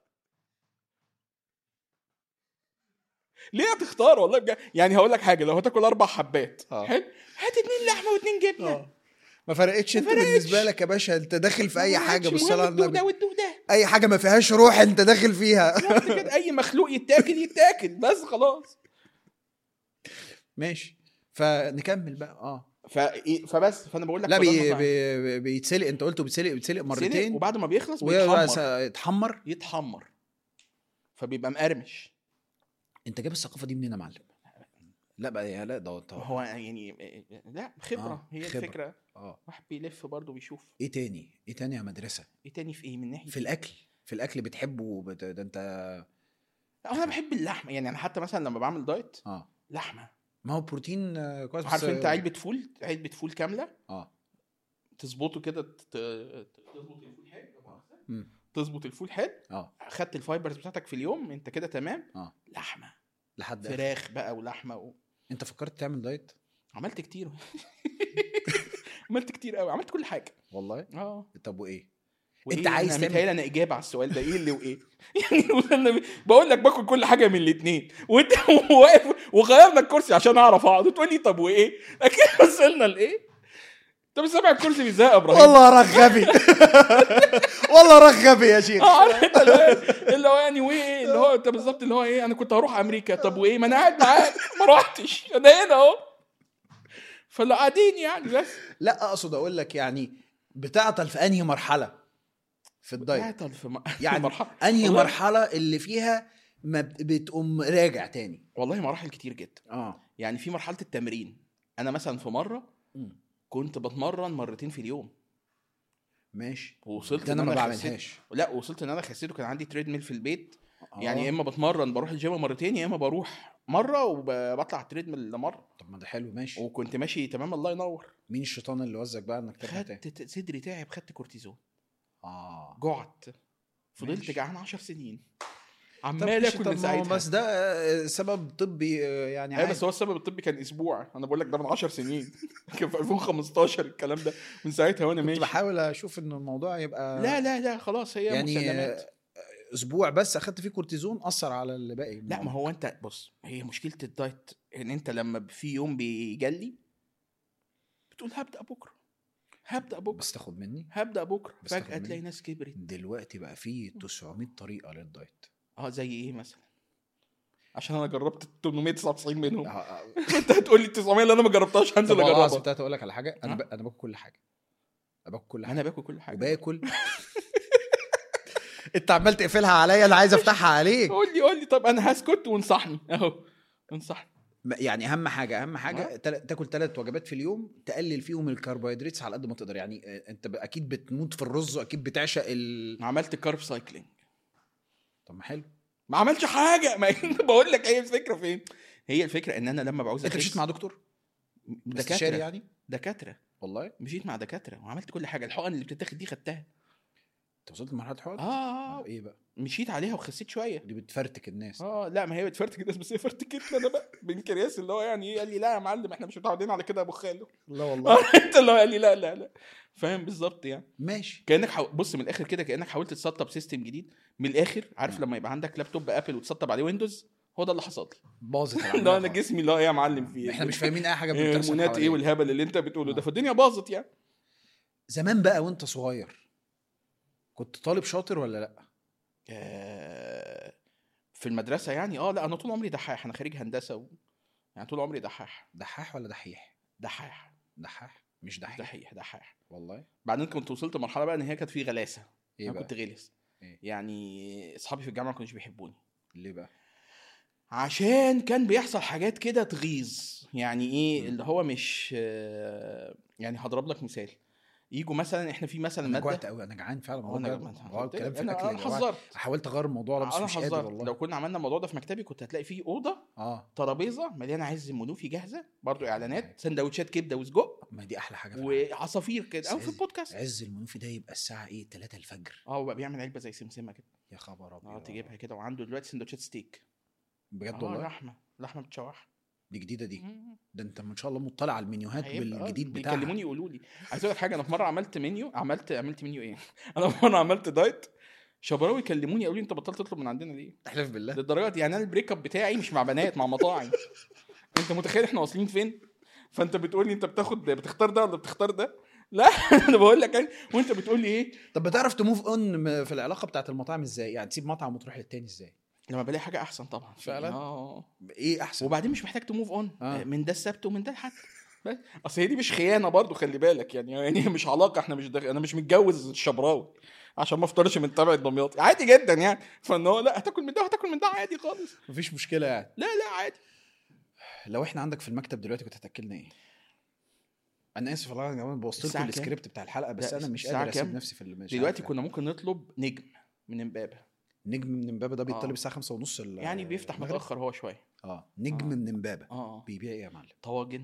ليه هتختار والله بجد؟ يعني هقول لك حاجه، لو هتاكل اربع حبات آه. حلو، هات اتنين لحمه واتنين جبنه. اه ما فرقتش. انت فرقتش. بالنسبه لك يا باشا انت داخل في اي حاجه مش بالصلاه مهم على الدوق النبي. ده والدوق ده. اي حاجه ما فيهاش روح انت داخل فيها. بالظبط كده، اي مخلوق يتاكل يتاكل بس خلاص. ماشي فنكمل بقى. اه ف... فبس فانا بقول لك لا فده بي الموضوع. بي بيتسلق. انت قلته بيتسلق بيتسلق سلق، مرتين وبعد ما بيخلص ويتحمر. بيتحمر. يتحمر. يتحمر فبيبقى مقرمش. انت جايب الثقافه دي منين يا معلم؟ لا بقى يا لا ده ده- هو يعني لا خبره. آه، هي خبرة. الفكره. اه واحد بيلف برضه بيشوف. ايه تاني؟ ايه تاني يا مدرسه؟ ايه تاني في ايه من ناحيه في الاكل. في الاكل بتحبه بت... ده انت. لا، انا بحب اللحمه. يعني انا حتى مثلا لما بعمل دايت اه لحمه. ما هو بروتين آه، كويس. بس- عارف انت علبه فول، علبه فول كامله اه تظبطه كده، ت- ت- تظبط الفول حلو. مم. تظبط الفول حلو، اه خدت الفايبرز بتاعتك في اليوم، انت كده تمام. اه لحمه، لحد آخر. فراخ بقى ولحمه و... انت فكرت تعمل دايت؟ عملت كتير. عملت كتير قوي، عملت كل حاجه. والله. اه طب وايه؟ وإيه؟ انت عايز انا تعمل- متهيألي انا اجابه على السؤال ده ايه اللي وايه. يعني أنا بقول لك باكل كل حاجه من الاثنين، وانت واقف وغيرنا الكرسي عشان اعرف اقعد وتقول لي طب وايه. لكن وصلنا لايه؟ طب سامع الكرسي بيزهق يا ابراهيم. والله رغبي. والله رغبي يا شيخ. اه عارف انت اللي هو- اللي هو يعني وايه اللي هو انت بالظبط اللي هو ايه. انا كنت هروح امريكا، طب وايه؟ ما انا قاعد معاك ما رحتش، انا هنا اهو. فاللي قاعدين يعني بس. لا اقصد اقول لك يعني بتعطل في انهي مرحله في الدايت؟ تعطل في م... يعني مرحله انهي والله- مرحله اللي فيها ما بت- بتقوم راجع تاني؟ والله مراحل كتير جدا. اه يعني في مرحله التمرين، انا مثلا في مره مم. كنت بتمرن مرتين في اليوم، ماشي. ووصلت ده انا إن ما خسيت- بعملهاش. لا وصلت ان انا خسيت، وكان عندي تريد ميل في البيت. آه. يعني يا اما بتمرن بروح الجيم مرتين، يا اما بروح مره وبطلع تريد ميل مره. طب ما ده حلو. ماشي. وكنت ماشي تمام الله ينور. مين الشيطان اللي وزك بقى انك ترجع تاني؟ خدت ت- صدري تعب، خدت كورتيزون، اه جعت، فضلت ماشي. جعان عشر سنين. عمال اكل من ساعتها. بس ده سبب طبي يعني. ايوه بس هو السبب الطبي كان اسبوع. انا بقول لك ده من عشر سنين كان في ألفين وخمستاشر الكلام ده. من ساعتها وانا ماشي كنت بحاول اشوف ان الموضوع يبقى لا لا لا خلاص هي يعني مسلمات. اسبوع بس اخدت فيه كورتيزون اثر على اللي باقي. لا ما هو انت بص، هي مشكله الدايت ان انت لما في يوم بيجلي بتقول هبدا بكره هبدا بكره بس تاخد مني هبدا بكره، بس تاخد فجاه تلاقي مني. ناس كبرت. دلوقتي بقى فيه تسعمية طريقه للدايت. اه زي ايه مثلا؟ عشان انا جربت ثمانمية وتسعة وتسعين منهم. آه، آه. انت هتقول لي تسعمية اللي انا ما جربتهاش هنزل طب والله اجربها. بتاعت اقول لك على حاجه، انا ها؟ ب... انا باكل كل حاجه، انا باكل كل ما حاجه، انا باكل كل حاجه وباكل انت عمال تقفلها عليا، انا عايز افتحها عليك. قول لي قول لي طب انا هسكت وانصحني اهو انصحني. يعني اهم حاجه اهم حاجه ها؟ تل... تاكل ثلاث وجبات في اليوم، تقلل فيهم الكربوهيدرات على قد ما تقدر. يعني آه، انت ب... اكيد بتموت في الرز واكيد بتعشق ال... عملت كارب سايكلينج. طب ما حلو. ما عملش حاجه. ما بقول لك هي الفكره فين. هي الفكره ان انا لما بعوز انت مشيت اخس مع دكتور دكاتره استشاري يعني؟ دكاتره والله مشيت مع دكاتره وعملت كل حاجه. الحقن اللي بتتاخد دي خدتها. انت وصلت لمرحله حوض؟ اه ايه بقى مشيت عليها وخسيت شويه. دي بتفرتك الناس. اه لا ما هي بتفرتك الناس، بس هي فرتكتنا انا بقى بنكرياس اللي هو يعني ايه. قال لي لا يا معلم احنا مش متعودين على كده يا ابو خالو. لا والله انت اللي هو قال لي لا لا لا فاهم بالظبط يعني. ماشي. كانك حو... بص من الاخر كده كانك حاولت تسطب سيستم جديد من الاخر. عارف م. لما يبقى عندك لابتوب ابل وتسطب عليه ويندوز؟ هو ده اللي حصل لي. باظت لا العمليه انا خالص. جسمي اللي هو ايه يا معلم فيه احنا مش فاهمين اي حاجه إيه بتحصل هرمونات ايه حوالينا. والهبل اللي انت بتقوله ده. آه. فالدنيا باظت يعني. زمان بقى وانت صغير كنت طالب شاطر ولا لا؟ آه، في المدرسه يعني اه لا انا طول عمري دحاح. انا خريج هندسه و... يعني طول عمري دحاح. دحاح ولا دحيح؟ دحاح دحاح مش دحيح. دحيح دحاح. والله بعدين كنت وصلت مرحله بقى ان هي كانت في غلاسه. ايه انا بقى؟ كنت غلس. إيه؟ يعني اصحابي في الجامعه ما كانوش بيحبوني. ليه بقى؟ عشان كان بيحصل حاجات كده تغيظ. يعني ايه م. اللي هو مش آه، يعني هضرب لك مثال. يجوا مثلا احنا في مثلا انا ماده جوعت قوي، انا جعان فعلا. هو انا هو الكلام في انا الاكل يا انا جماعه. حذرت. حاولت اغير الموضوع ده بس انا مش قادر حذرت. والله. لو كنا عملنا الموضوع ده في مكتبي كنت هتلاقي فيه اوضه اه ترابيزه مليانه عز المنوفي جاهزه برضو اعلانات سندوتشات كبده وسجق ما دي احلى حاجه في العالم. وعصافير كده او بس في البودكاست. عز المنوفي ده يبقى الساعه ايه ثلاثة الفجر. اه بقى بيعمل علبه زي سمسمه كده. يا خبر ابيض. اه تجيبها كده. وعنده دلوقتي سندوتشات ستيك بجد اه والله. لحمه لحمه متشوحه. دي جديده دي. مم. ده انت ما شاء الله مطلع على المنيوهات هيبقى- بالجديد آه، بتاعها. بيكلموني يقولوا لي. عايز اقول لك حاجه. انا في مره عملت منيو عملت عملت منيو ايه انا في مره عملت دايت شبراوي يكلموني يقولوا لي انت بطلت تطلب من عندنا ليه؟ احلف بالله. للدرجه دي. يعني انا البريك اب بتاعي مش مع بنات مع مطاعم. انت متخيل احنا واصلين فين؟ فانت بتقول لي انت بتاخد بتختار ده ولا بتختار ده؟ لا انا بقول لك يعني وانت بتقول لي ايه؟ طب بتعرف تموف اون في العلاقه بتاعت المطاعم ازاي؟ يعني تسيب مطعم وتروح للتاني ازاي؟ لما بلاقي حاجه احسن طبعا فعلا؟ اه. ايه احسن؟ وبعدين مش محتاج تموف اون آه. من ده السبت ومن ده الحد. بس اصل هي دي مش خيانه برضو خلي بالك. يعني يعني مش علاقه. احنا مش دغ... انا مش متجوز الشبراوي عشان ما افطرش من تبع الدمياط عادي جدا يعني. فان هو لا هتاكل من ده وهتاكل من ده عادي خالص. مفيش مشكله يعني. لا لا عادي. لو احنا عندك في المكتب دلوقتي كنت هتاكلنا ايه؟ انا اسف والله انا بوظت لكم الساعة كام؟ السكريبت بتاع الحلقه بس لا، انا مش الساعة قادر اسيب كام؟ نفسي في المش دلوقتي كنا ممكن نطلب نجم من امبابه. نجم من امبابه ده بيطلب آه. الساعه خمسة ونص ال- يعني بيفتح المغرب. متاخر هو شويه. اه نجم آه. من امبابه اه بيبيع ايه يا معلم؟ طواجن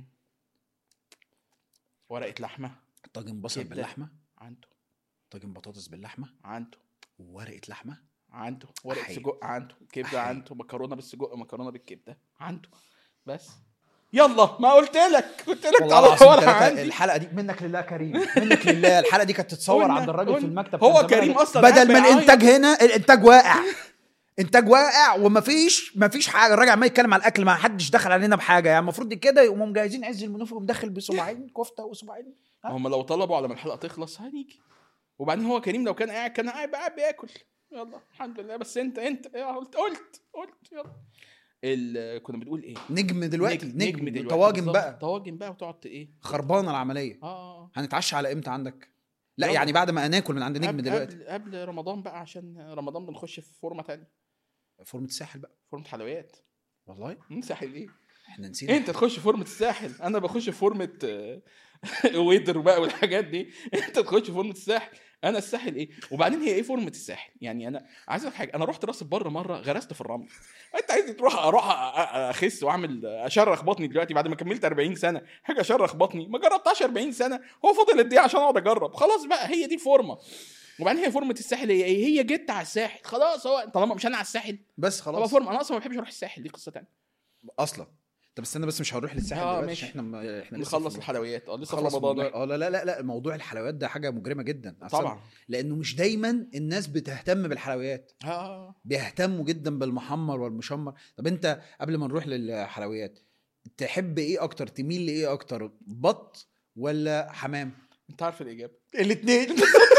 ورقه لحمه طاجن بصل كبدة. باللحمه، عنده طاجن بطاطس باللحمه، عنده وورقه لحمه. عنده ورقه أحي. سجق عنده كبده أحي. عنده مكرونه بالسجق مكرونه بالكبده عنده. بس يلا ما قلت لك قلت لك والله تعالى العظيم ورا ثلاثة عندي. الحلقه دي منك لله كريم، منك لله. الحلقه دي كانت تتصور قلنا- عند الراجل في قلنا. المكتب. هو كان زمان كريم أصلاً بدل قاعد ما بيعيط. الانتاج هنا الانتاج واقع. انتاج واقع ومفيش مفيش حاجه. الراجل عمال يتكلم على الاكل، ما حدش دخل علينا بحاجه. يعني المفروض كده يقوموا مجهزين عز المنوفي ومدخل بصباعين كفته وصباعين. هم لو طلبوا على ما الحلقه تخلص هنيجي. وبعدين هو كريم لو كان قاعد كان قاعد قاعد بياكل. يلا الحمد لله. بس انت انت قلت قلت قلت يلا. ال... كنا بنقول ايه؟ نجم دلوقتي، نجم, نجم, نجم دلوقتي طواجن بالظبط. بقى، طواجن بقى وتقعد ايه خربانه العمليه. اه هنتعشى على امتى عندك؟ لا يلا. يعني بعد ما ناكل من عند نجم قبل دلوقتي. قبل, قبل رمضان بقى عشان رمضان بنخش في فورمه تانية. فورمه الساحل بقى. فورمه حلويات. والله مم، ساحل ايه؟ احنا نسينا. انت تخش فورمه الساحل انا بخش في فورمه آه، ويدر بقى والحاجات دي. انت تخش في فورمه الساحل انا الساحل ايه. وبعدين هي ايه فورمه الساحل؟ يعني انا عايز اقول حاجه. انا رحت راس البر مره غرست في الرمل. انت عايز تروح اروح أ- أ- اخس واعمل اشرخ بطني دلوقتي بعد ما كملت أربعين سنه حاجه اشرخ بطني؟ ما جربتهاش أربعين سنه. هو فاضل قد ايه عشان اقعد اجرب؟ خلاص بقى هي دي فورمه. وبعدين هي فورمه الساحل هي ايه؟ هي جت على الساحل خلاص، هو طالما مش انا على الساحل بس هو خلاص فورمه. انا اصلا ما بحبش اروح الساحل، دي قصه تانية اصلا. طب استنى بس، مش هنروح للساحل اه دلوقتي ماشي. عشان احنا ما... احنا لسه نخلص في- الحلويات اه لسه في خلص رمضان موضوع... إحنا. اه لا لا لا لا موضوع الحلويات ده حاجه مجرمه جدا أصلاً، طبعا لانه مش دايما الناس بتهتم بالحلويات، اه بيهتموا جدا بالمحمر والمشمر. طب انت قبل ما نروح للحلويات تحب ايه اكتر؟ تميل لايه اكتر، بط ولا حمام؟ انت عارف الاجابه. الاثنين.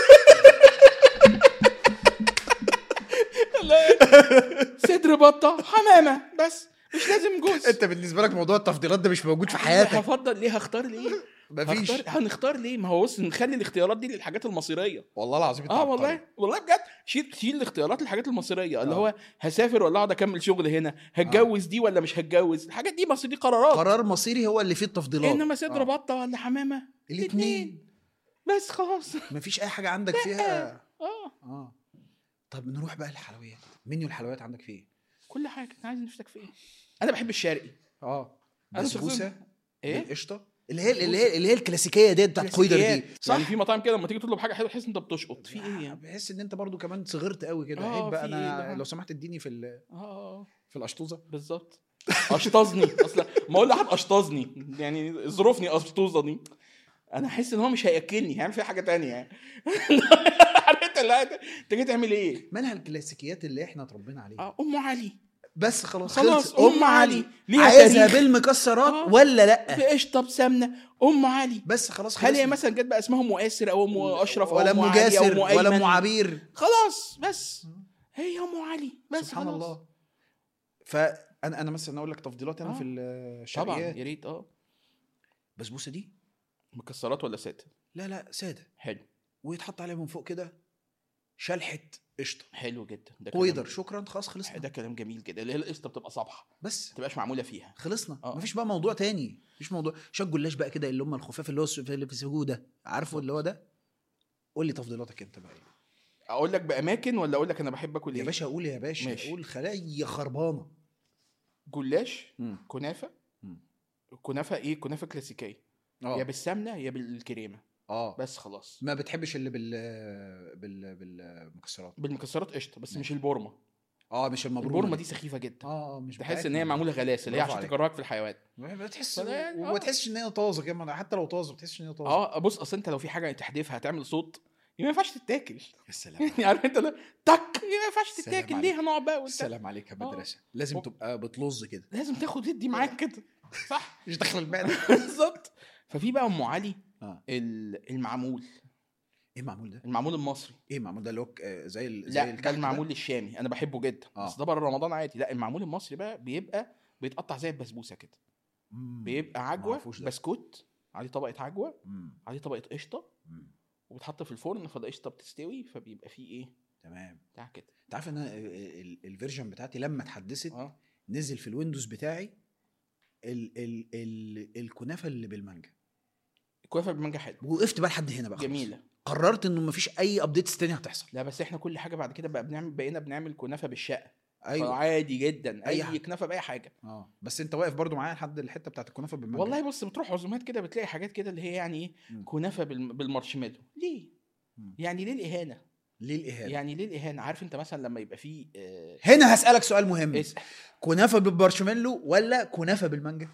صدر بطه حمامه بس، مش لازم جوز. انت بالنسبه لك موضوع التفضيلات ده مش موجود في حياتك؟ هفضل ليه؟ هختار ليه؟ مفيش. هختار هنختار ليه؟ ما هو بص، نخلي الاختيارات دي للحاجات المصيريه. والله العظيم انت اه عبقري. والله والله بجد، شيل شيل الاختيارات للحاجات المصيريه اللي آه. هو هسافر ولا اقعد اكمل شغل هنا، هتجوز دي ولا مش هتجوز، الحاجات دي مصير، دي قرارات. قرار مصيري هو اللي فيه التفضيلات. انما صدر آه. بطه ولا حمامه، الاثنين بس خلاص. مفيش اي حاجه عندك فيها. اه اه طب نروح بقى للحلويات. منيو الحلويات عندك فيه ايه؟ كل حاجه. انا عايز نفسك في ايه؟ انا بحب الشرقي. اه أنا بسبوسه شخصياً- ايه بالقشطه اللي هي اللي هي اللي هي الكلاسيكيه ديت بتاعت قيدر دي، كلاسيكيات. صح؟ يعني في مطاعم كده لما تيجي تطلب حاجه حلوه تحس انت بتشقط في ايه يعني. بحس ان انت برضو كمان صغرت قوي كده. آه، عيب بقى، في إيه انا بقى؟ لو سمحت اديني في ال- اه في الاشطوزه. بالظبط. اشطزني اصلا، ما اقول لحد اشطزني يعني ظروفني اشطوزني، انا احس ان هو مش هياكلني، هيعمل فيها حاجه تانية يعني. عرفت لا انت جاي تعمل ايه؟ منها الكلاسيكيات اللي احنا اتربينا عليها. اه ام علي. بس خلاص خلاص خلص. ام علي ليها عايزها تاريخ. بالمكسرات آه. ولا لا؟ بقشطه بسمنه ام علي. بس خلاص هل هي خلصنا. مثلا جت بقى اسمها ام آسر او ام اشرف او ولا ام ام علي او جاسر ام ولا ام ايمن؟ عبير. خلاص بس هي ام علي بس. سبحان خلاص. الله. فانا انا مثلا اقول لك تفضيلاتي انا آه. في طبعا الشرقيات. يا ريت. اه بسبوسه دي مكسرات ولا ساده؟ لا لا ساده، حلو. ويتحط عليها من فوق كده شلحه قشطه. حلو جدا. ده قويدر. كلام- شكرا خلاص خلصنا. ده كلام جميل جدا، اللي هي القشطه بتبقى صبحه بس ما تبقاش معموله فيها. خلصنا. آه. مفيش بقى موضوع تاني. مفيش موضوع شويه جلاش بقى كده اللي هم الخفاف اللي هو الس- اللي في السجود ده، عارفه اللي هو ده. قول لي تفضيلاتك انت بقى ايه اقول لك باماكن ولا اقول لك انا بحب اكل ايه؟ يا باشا؟ قول يا باشا. ماشي. قول خلايا خربانه. جلاش، مم. كنافه. مم. كنافه ايه؟ كنافه كلاسيكيه، يا اه بالسمنه يا بالكريمه اه بس خلاص. ما بتحبش اللي بال بال بالمكسرات؟ بالمكسرات قشطه بس ماشي. مش البورمه. اه مش المبرومه. البورمه دي سخيفه جدا، اه اه مش تحس ان بتاعتنا هي دي. معموله غلاسه، اللي هي برافو عشان عليك. تكرهك في الحيوان. بتحس فده يعني، آه. وما تحسش ان هي طازه كمان، حتى لو طازه بتحسش ان هي طازه. اه بص، اصل انت لو في حاجه تحديفها هتعمل صوت ما ينفعش تتاكل. يا سلام يعني عارف انت لا تك ما ينفعش سلام تتاكل. عليك. ليه هنقعد بقى وانت السلام عليك يا آه. مدرسه. لازم و- تبقى بتلظ كده، لازم تاخد تدي معاك كده صح. مش داخل المعده. بالظبط. ففي بقى ام علي اه ال- المعمول، ايه معمول ده؟ المعمول المصري. ايه معمول ده اللي هو ك- آه، زي ال... زي لا ده الكحك المعمول الشامي انا بحبه جدا. آه. بس ده بره رمضان عادي. لا المعمول المصري بقى بيبقى بيتقطع زي البسبوسه كده، مم. بيبقى عجوه معرفوش ده. بسكوت عليه طبقه عجوه مم. عليه طبقه قشطه، مم. وبتحط في الفرن فالقشطه بتستوي فبيبقى فيه ايه تمام. بتاع كده. انت عارف ان أنا ال- ال- الفيرجن بتاعتي لما اتحدثت اه نزل في الويندوز بتاعي ال ال ال الكنافه اللي بالمانجا. الكوافه بالمانجا حلو وقفت بقى لحد هنا بقى خلاص. جميله. قررت انه مفيش اي ابديتس تانية هتحصل. لا بس احنا كل حاجه بعد كده بقى بنعمل بقينا بنعمل كنافه بالشقه. ايوه عادي جدا أي اي حاجة. كنافه باي حاجه. اه بس انت واقف برضو معايا لحد الحته بتاعت الكنافه بالمانجا. والله بص، بتروح عزومات كده بتلاقي حاجات كده اللي هي يعني ايه مم. كنافه بالم- بالمارشميلو. ليه؟ مم. يعني ليه الاهانه؟ ليه الاهانه؟ يعني ليه الاهانه؟ عارف انت مثلا لما يبقى فيه آه هنا هسالك سؤال مهم. اسأل. كنافه بالمارشميلو ولا كنافه بالمانجا؟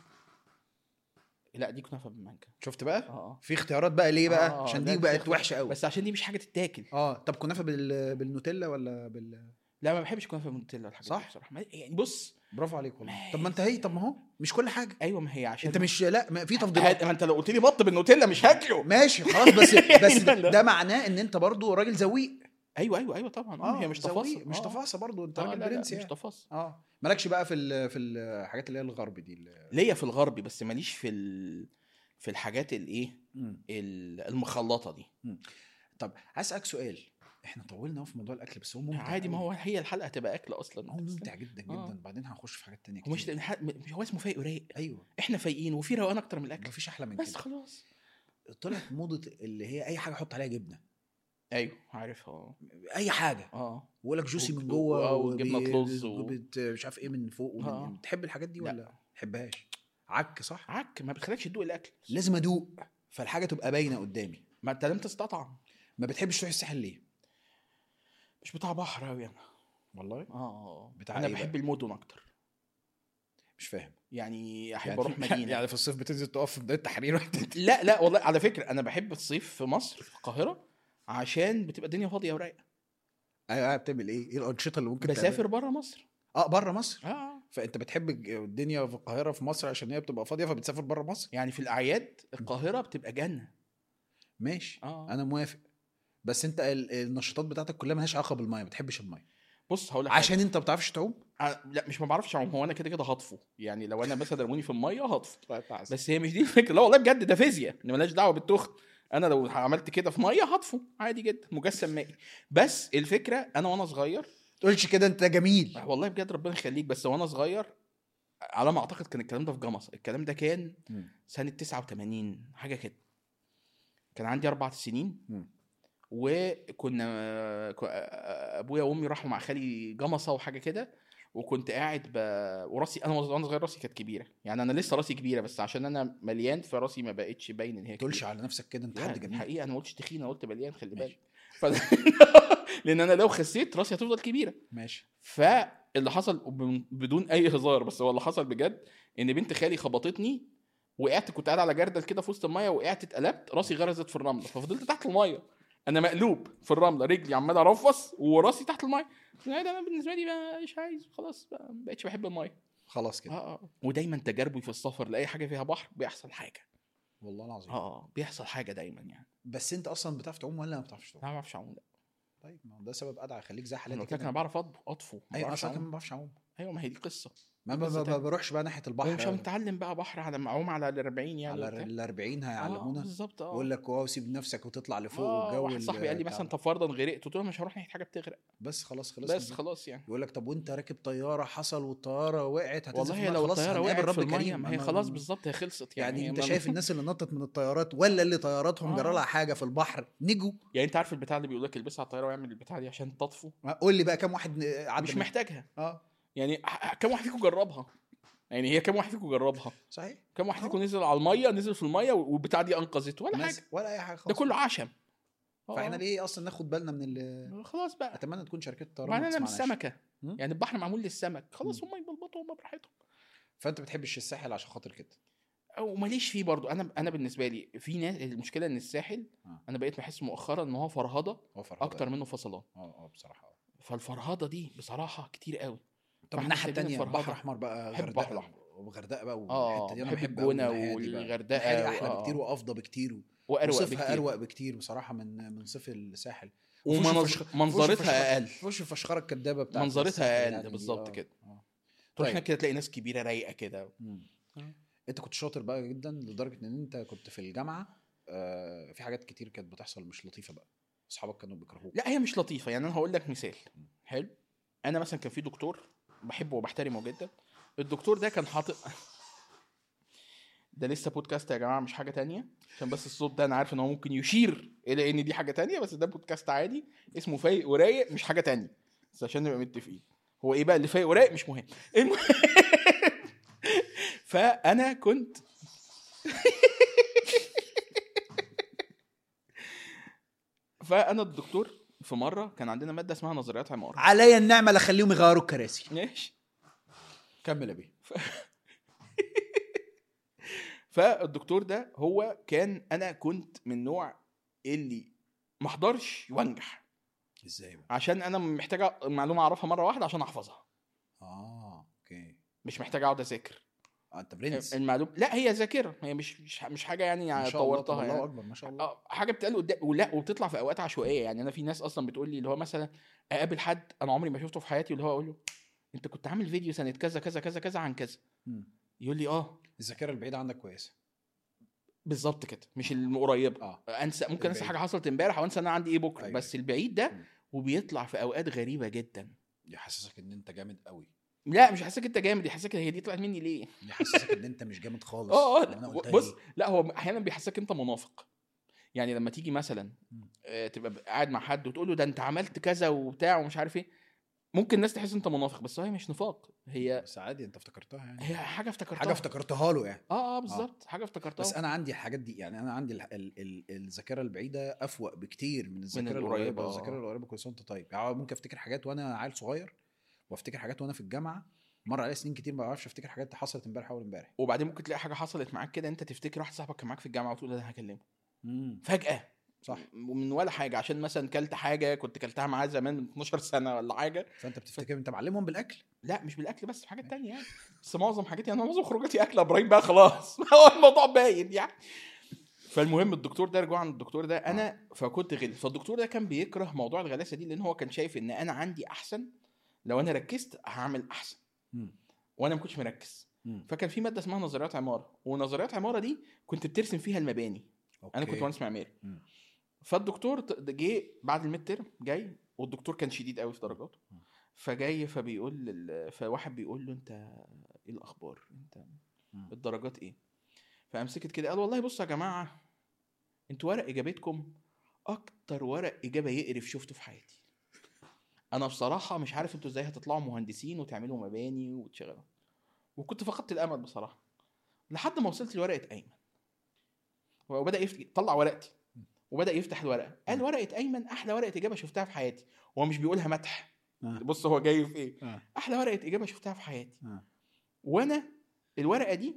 لا دي كنافه بالمانجا. شفت بقى؟ اه اه في اختيارات بقى ليه بقى؟ آه، عشان لا دي دي بقت اخت- وحشه قوي. بس عشان دي مش حاجه تتاكل. اه طب كنافه بال... بالنوتيلا ولا بال لا ما بحبش كنافه بالنوتيلا والحاجات صح؟ دي بصراحه. ما- يعني بص، برافو عليك والله. ماشي. طب ما انت هي طب ما هو مش كل حاجه. ايوه ما هي عشان انت مش لا ما في تفضيلات. ما انت لو قلت لي بط بالنوتيلا مش هاكله. ماشي خلاص بس بس لا، لا. ده معناه ان انت برضو راجل ذويق. ايوه ايوه ايوه طبعا. اه هي مش ذويق، تفاصيل. مش آه. تفاصيل برضو. انت آه، راجل لا، لا، برنس مش يعني. تفاصيل. اه مالكش بقى في ال... في الحاجات اللي هي الغرب دي ال... ليا في الغربي بس ماليش في ال... في الحاجات الايه مم. ال- المخلطه دي. طب عايز اسالك سؤال. احنا طولنا في موضوع الاكل بس هو ممتع عادي، ما أوي. هو هي الحلقه تبقى اكل اصلا. هو ممتع جدا جدا. آه. بعدين هنخش في حاجات تانية هو مش كتير. مش- هو اسمه فايق ورايق. ايوه احنا فايقين وفي روقان اكتر من الاكل. مفيش احلى من بس كده. خلاص. طلعت موضه اللي هي اي حاجه احط عليها جبنه. ايوه عارفها. اي حاجه اه بقول لك جوسي و- من جوه و- وجبنة طلز و- وبت... مش عارف ايه من فوق ومن... آه. تحب الحاجات دي لا. ولا ما تحبهاش؟ عك صح. عك ما بتخليكش تدوق الاكل. لازم ادوق فالحاجه تبقى باينه قدامي. ما انت لم تستطعم. ما بتحبش تروح الساحل ليه؟ مش بتاع بحر قوي انا والله اه بتاع انا إيه بحب بقى؟ المدن اكتر. مش فاهم. يعني احب يعني اروح مدينه. يعني في الصيف بتنزل تقف في بدايه التحرير وانت لا لا والله على فكره انا بحب الصيف في مصر في القاهره عشان بتبقى الدنيا فاضيه ورايقه. ايوه بتعمل ايه؟ ايه الانشطه اللي ممكن بسافر تعملها؟ بره مصر. اه بره مصر. اه فانت بتحب الج- الدنيا في القاهره في مصر عشان هي بتبقى فاضيه فبتسافر بره مصر. يعني في الاعياد القاهره بتبقى جنه. ماشي اه انا موافق. بس انت ال- النشاطات بتاعتك كلها مالهاش علاقه بالميه، ما بتحبش الميه بص هقول لك عشان انت ما بتعرفش تعوم. أنا لا مش ما بعرفش اعوم. هو انا كده كده هطفو يعني لو انا مثلا رموني في الميه هطفو. طيب بس هي مش دي الفكره. لا والله بجد ده فيزياء ان ملهاش دعوه بالتخن. انا لو عملت كده في ميه هطفو عادي جدا مجسم مائي. بس الفكره انا وانا صغير تقولش كده انت جميل. والله بجد ربنا يخليك. بس وانا صغير على ما اعتقد كان الكلام ده في جمص. الكلام ده كان مم. سنه تسعة وثمانين حاجه كده. كان عندي اربع سنين مم. وكنا ك- ابويا وامي راحوا مع خالي جمصه وحاجه كده. وكنت قاعد ب... وراسي انا وانا صغير راسي كانت كبيره. يعني انا لسه راسي كبيره بس عشان انا مليان فراسي ما بقتش باين ان هي ما تقولش كبيره. على نفسك كده انت لا حد دي جميل. حقيقه انا ما قلتش تخين انا قلت مليان خلي ماشي. بالك. ف... لان انا لو خسيت راسي هتفضل كبيره. ماشي. فاللي حصل وب- بدون اي هزار بس هو اللي حصل بجد ان بنت خالي خبطتني. وقعت كنت قاعد على جردل كده في وسط الميه وقعت اتقلبت راسي غرزت في الرمله ففضلت تحت الميه. انا مقلوب في الرمله رجلي عمال ارفص وراسي تحت الميه. لا ده انا بالنسبه لي بقى مش عايز خلاص بقى ما بقتش بحب الميه. خلاص كده. اه اه ودايما تجاربي في السفر لاي حاجه فيها بحر بيحصل حاجه. والله العظيم. اه اه بيحصل حاجه دايما يعني. بس انت اصلا بتعرف تعوم ولا ما بتعرفش تعوم؟ لا ما بعرفش اعوم لا. طيب ما هو ده سبب ادعى خليك زي انا حالاتي قلت لك كده. انا بعرف أطب- اطفو ما ايوه بعرفش اصلا كمان اعوم. ما بعرفش اعوم. ايوه ما هي دي قصه. ما ما- قصة ما تانية. بروحش بقى ناحيه ومش البحر. هنتعلم بقى بحر على معوم على الأربعين يعني على وبتاع. ال أربعين اه هيعلمونا. بالظبط اه يقول لك واو سيب نفسك وتطلع لفوق اه والجو واحد صاحبي قال لي بتاع مثلا ده. طب فرضا غرقت قلت له مش هروح ناحيه حاجه بتغرق. بس خلاص خلاص بس خلاص يعني. يقول لك طب وانت راكب طياره حصل والطياره وقعت هتنزل والله في هي الميه لو خلاص الطياره هنقابل وقعت رب في الميه كريم. ما هي أما- خلاص بالظبط هي خلصت يعني. يعني هي انت ما- شايف الناس اللي نطت من الطيارات ولا اللي طياراتهم آه. جرى لها حاجه في البحر نجوا. يعني انت عارف البتاع اللي بيقول لك البسها على الطياره واعمل البتاع دي عشان تطفو. قول لي بقى كم واحد عدى مش منها؟ محتاجها. اه يعني ح- كم واحد فيكم جربها. يعني هي كم واحد فيكم جربها. صحيح. كم واحد آه. فيكم نزل على الميه نزل في الميه والبتاع دي انقذته ولا ناس حاجه. ولا اي حاجه ده خالص. كله عشم. فاحنا آه. ليه اصلا ناخد بالنا من ال... خلاص بقى. اتمنى تكون شركات الطيران وبعدين ما انا مش تسمعناش. سمكه. مم. يعني البحر معمول للسمك خلاص مم. هم يبلبطوا هم براحتهم. فانت بتحبش الساحل عشان خاطر كده. او ماليش فيه برضو. انا انا بالنسبه لي في ناس المشكله ان الساحل آه. انا بقيت بحس مؤخرا ان هو فرهضه هو فرهدة. اكتر منه فصلان. اه اه بصراحه اه. فالفرهضه دي بصراحه كتير قوي. طب فاحنا الناحيه سايبين التانية الفرهدة. بحر احمر بقى بحب غردقه البحر الأحمر. وغردقه بقى اه والحته دي انا بحب بحب قوي الجونه الناحيه دي بقى. والغردقه الناحيه دي و- احلى آه. بكتير وافضل بكتير واروق وصيفها بكتير اروق بكتير بصراحه من من صيف الساحل. وفيهوش ومنظ... الفشخ- منظرتها فيهوش الفشخ- اقل. فيهوش الفشخره الكدابه بتاعت منظرتها الساحل اقل يعني دي. بالظبط آه، كده. آه. تروح طيب. هناك كده تلاقي ناس كبيره رايقه كده. مم. آه. انت كنت شاطر بقى جدا لدرجه ان انت كنت في الجامعه آه في حاجات كتير كانت بتحصل مش لطيفه بقى. اصحابك كانوا بيكرهوك. لا هي مش لطيفه. يعني انا هقول لك مثال حلو. انا مثلا كان في دكتور بحبه وبحترمه جدا. الدكتور ده كان حاطط ده لسه بودكاست يا جماعه مش حاجه تانية عشان بس الصوت ده انا عارف ان هو ممكن يشير الى ان دي حاجه تانية بس ده بودكاست عادي اسمه فايق ورايق مش حاجه تانية. بس عشان نبقى متفقين هو ايه بقى اللي فايق ورايق مش مهم. المهم فانا كنت فانا الدكتور في مره كان عندنا ماده اسمها نظريات عماره. عليا النعمه لا خليهم يغيروا الكراسي. ماشي. كمل يا بيه. فالدكتور ده هو كان انا كنت من نوع اللي ما احضرش وانجح ازاي بقى؟ عشان انا محتاج معلومه اعرفها مره واحده عشان احفظها. اه اوكي. مش محتاج اقعد اذاكر آه انت برنس. المعلومه. لا هي ذاكره هي مش مش مش حاجه يعني, ما يعني شاء الله طورتها طب الله يعني. اكبر ما شاء الله. آه، حاجه بتقال قدام ولا وبتطلع في اوقات عشوائيه. يعني انا في ناس اصلا بتقول لي اللي هو مثلا اقابل حد انا عمري ما شفته في حياتي اللي هو اقول له انت كنت عامل فيديو سنه كذا كذا كذا كذا عن كذا. مم. يقول لي اه الذاكره البعيده عندك كويسه. بالظبط كده مش القريب. اه انسى ممكن انسى البعيد. حاجه حصلت امبارح او انسى انا عندي ايه بكره. أيوة. بس البعيد ده مم. وبيطلع في اوقات غريبه جدا. يحسسك ان انت جامد قوي. لا مش حاسسك انت جامد يحسسك هي دي طلعت مني ليه. يحسسك ان انت مش جامد خالص. اه وأنا اه قلتها بص ليه؟ لا هو احيانا بيحسسك انت منافق. يعني لما تيجي مثلا مم. آه، تبقى قاعد مع حد وتقول له ده انت عملت كذا وبتاع ومش عارف ايه ممكن الناس تحس انت منافق، بس هي مش نفاق، هي بس عادي انت افتكرتها يعني، هي حاجه افتكرتها، حاجه افتكرتها له يعني. اه اه بالظبط، حاجه افتكرتها. بس انا عندي الحاجات دي يعني، انا عندي ال- ال- ال- الذاكره البعيده افوق بكتير من الذاكره القريبة، القريبه. آه. الذاكره القريبه كل سنه وانت طيب يعني، ممكن افتكر حاجات وانا عيل صغير، وافتكر حاجات وانا في الجامعه، مر عليا سنين كتير ما بعرفش افتكر حاجات حصلت امبارح اول امبارح. وبعدين ممكن تلاقي حاجه حصلت معاك كده، انت تفتكر واحد صاحبك كان معاك في الجامعه وتقول انا هكلمه امم فجاه، صح. ومن ولا حاجه، عشان مثلا كلت حاجه كنت كلتها معاه زمان من اتناشر سنه ولا حاجه. فانت بتفتكر انت معلمهم بالاكل. لا مش بالاكل بس، في حاجات تانية يعني. بس معظم حاجاتي انا، معظم خروجاتي اكل ابراهيم بقى خلاص. هو الموضوع باين يعني. فالمهم الدكتور ده، رجوع عن الدكتور ده، انا فكنت غل، فالدكتور ده كان بيكره موضوع الغلاسه دي، لان هو كان شايف ان انا عندي احسن، لو انا ركزت هعمل احسن، مم. وانا ما كنتش مركز. مم. فكان في ماده اسمها نظريات عماره، ونظريات عماره دي كنت بترسم فيها المباني. أوكي. انا كنت مهندس معماري. مم. فالدكتور ت- ده جه بعد الميد ترم جاي، والدكتور كان شديد قوي في درجاته، فجاي فبيقول لل... فواحد بيقول له انت ايه الاخبار، انت مم. الدرجات ايه؟ فقام سكت كده قال والله بصوا يا جماعه، انتوا ورق اجابتكم اكتر ورق اجابه يقرف شفته في حياتي. انا بصراحه مش عارف انتوا ازاي هتطلعوا مهندسين وتعملوا مباني وتشغلوا. وكنت فقدت الامل بصراحه، لحد ما وصلت لورقه ايمن، وبدا يفتح طلع ورقتي وبدا يفتح الورقه، قال ورقه ايمن احلى ورقه اجابه شفتها في حياتي. هو مش بيقولها مدح، آه. بص هو جاي في ايه، آه. احلى ورقه اجابه شفتها في حياتي. آه. وانا الورقه دي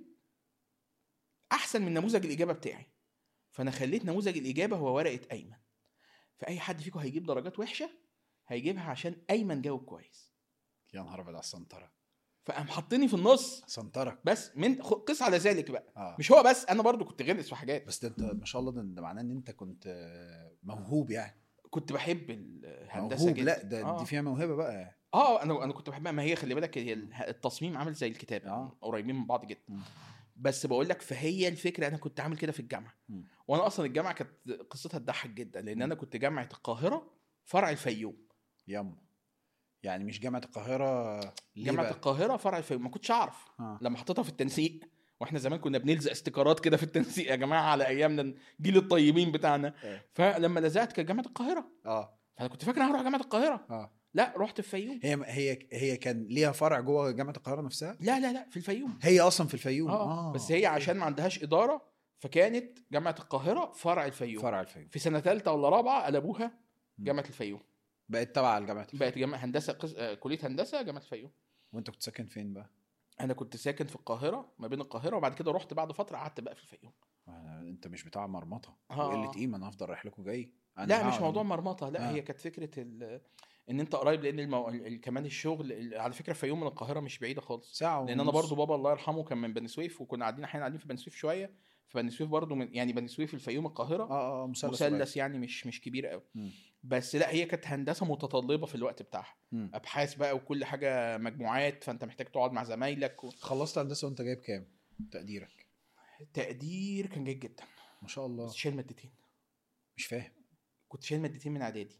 احسن من نموذج الاجابه بتاعي، فانا خليت نموذج الاجابه هو ورقه ايمن. فاي حد فيكم هيجيب درجات وحشه هيجيبها عشان ايمن جاوب كويس. يا نهار ابيض على السنتره. فقام حطني في النص سنترك بس، من خ- قس على ذلك بقى. آه. مش هو بس، انا برضو كنت غلس في حاجات. بس ده انت ما شاء الله، ده ده معناه ان انت كنت آه، موهوب يعني. كنت بحب الهندسه موهوب، جدا. لا ده آه. دي فيها موهبه بقى. اه انا انا كنت بحبها. ما هي خلي بالك، هي التصميم عامل زي الكتابه، آه. قريبين من بعض جدا. م. بس بقول لك، فهي الفكره انا كنت عامل كده في الجامعه. م. وانا اصلا الجامعه كانت قصتها تضحك جدا، لان انا كنت جامعه القاهره فرع الفيوم. يم يعني مش جامعه القاهره ليه جامعه بقى؟ القاهره فرع الفيوم، ما كنتش اعرف. آه. لما حطيتها في التنسيق، واحنا زمان كنا بنلزق استيكرات كده في التنسيق يا جماعه، على ايامنا جيل الطيبين بتاعنا. آه. فلما لزقت كانت جامعه القاهره، اه فانا كنت فاكر هروح جامعه القاهره. اه لا، رحت الفيوم. هي هي هي كان ليها فرع جوه جامعه القاهره نفسها؟ لا لا لا، في الفيوم. هي اصلا في الفيوم. اه, اه بس هي عشان ما عندهاش اداره، فكانت جامعه القاهره فرع الفيوم. فرع الفيوم. في سنه ثالثه ولا رابعه قلبوها جامعه الفيوم، بقت تبع الجامعه الفيوم. بقت جامعه هندسه قس... آه، كليه هندسه جامعه الفيوم. وانت كنت ساكن فين بقى؟ انا كنت ساكن في القاهره، ما بين القاهره، وبعد كده رحت بعد فتره قعدت بقى في الفيوم. آه، انت مش بتاع مرمطه آه. وقله قيمه انا هفضل رايح لكم جاي. أنا لا مش هقعد- موضوع مرمطه، لا آه. هي كانت فكره ال... ان انت قريب، لان المو... ال- كمان الشغل ال- على فكره الفيوم من القاهره مش بعيده خالص. ساعه لان انا ونص. برضو بابا الله يرحمه كان من بني سويف، وكنا قاعدين احيانا قاعدين في بني سويف شويه. فبني سويف برضو من يعني بني سويف الفيوم القاهره اه اه مثلث مثلث يعني، مش مش كبير قوي. مم. بس لا، هي كانت هندسه متطلبه في الوقت بتاعها، مم. ابحاث بقى وكل حاجه مجموعات، فانت محتاج تقعد مع زمايلك و... خلصت هندسه وانت جايب كام تقديرك؟ تقدير كان جيد جدا، ما شاء الله. بس شايل مادتين. مش فاهم. كنت شايل مادتين من اعدادي.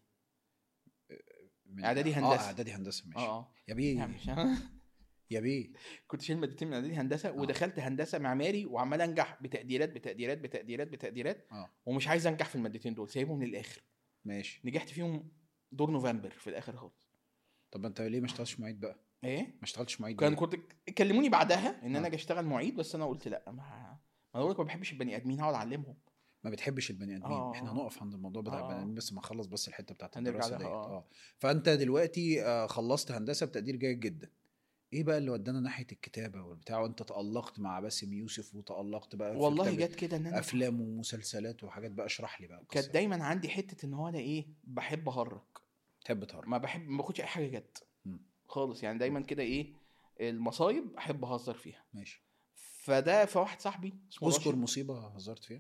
من إعدادي اه هندسة. اعدادي هندسه ماشي. اه اه يا بيه يعني مش يا بيه كنت شايل مادتين من اعدادي هندسه، ودخلت هندسه معماري وعمال انجح بتقديرات بتقديرات بتقديرات بتقديرات اه ومش عايز انجح في المادتين دول، سايبهم للاخر. ماشي. نجحت فيهم دور نوفمبر في الاخر خالص. طب انت ليه ما اشتغلتش معيد بقى؟ ايه، ما اشتغلتش معيد كان ليه؟ كنت كلموني بعدها ان آه. انا اجي اشتغل معيد، بس انا قلت لا، ما ما انا بقول لك ما بحبش البني ادمين، هقعد اعلمهم. ما بتحبش البني ادمين. آه. احنا هنقف عند الموضوع بتاع آه. البني ادمين بس ما نخلص بس الحته بتاعت هنرجع الدراسه لها. ديت. آه. اه فانت دلوقتي آه خلصت هندسه بتقدير جيد جدا. ايه بقى اللي ودانا ناحيه الكتابه والبتاع، وانت تألقت مع باسم يوسف وتألقت بقى في والله كتابة جت كده ان انا افلام ومسلسلات وحاجات بقى؟ اشرح لي بقى القصة. كانت دايما عندي حته ان هو انا ايه، بحب اهرج، تحب تهرب؟ ما بحب ما باخدش اي حاجه جد مم. خالص يعني، دايما كده ايه، المصايب احب اهزر فيها. ماشي. فده فواحد صاحبي اسمه اذكر راشد، مصيبه هزرت فيها.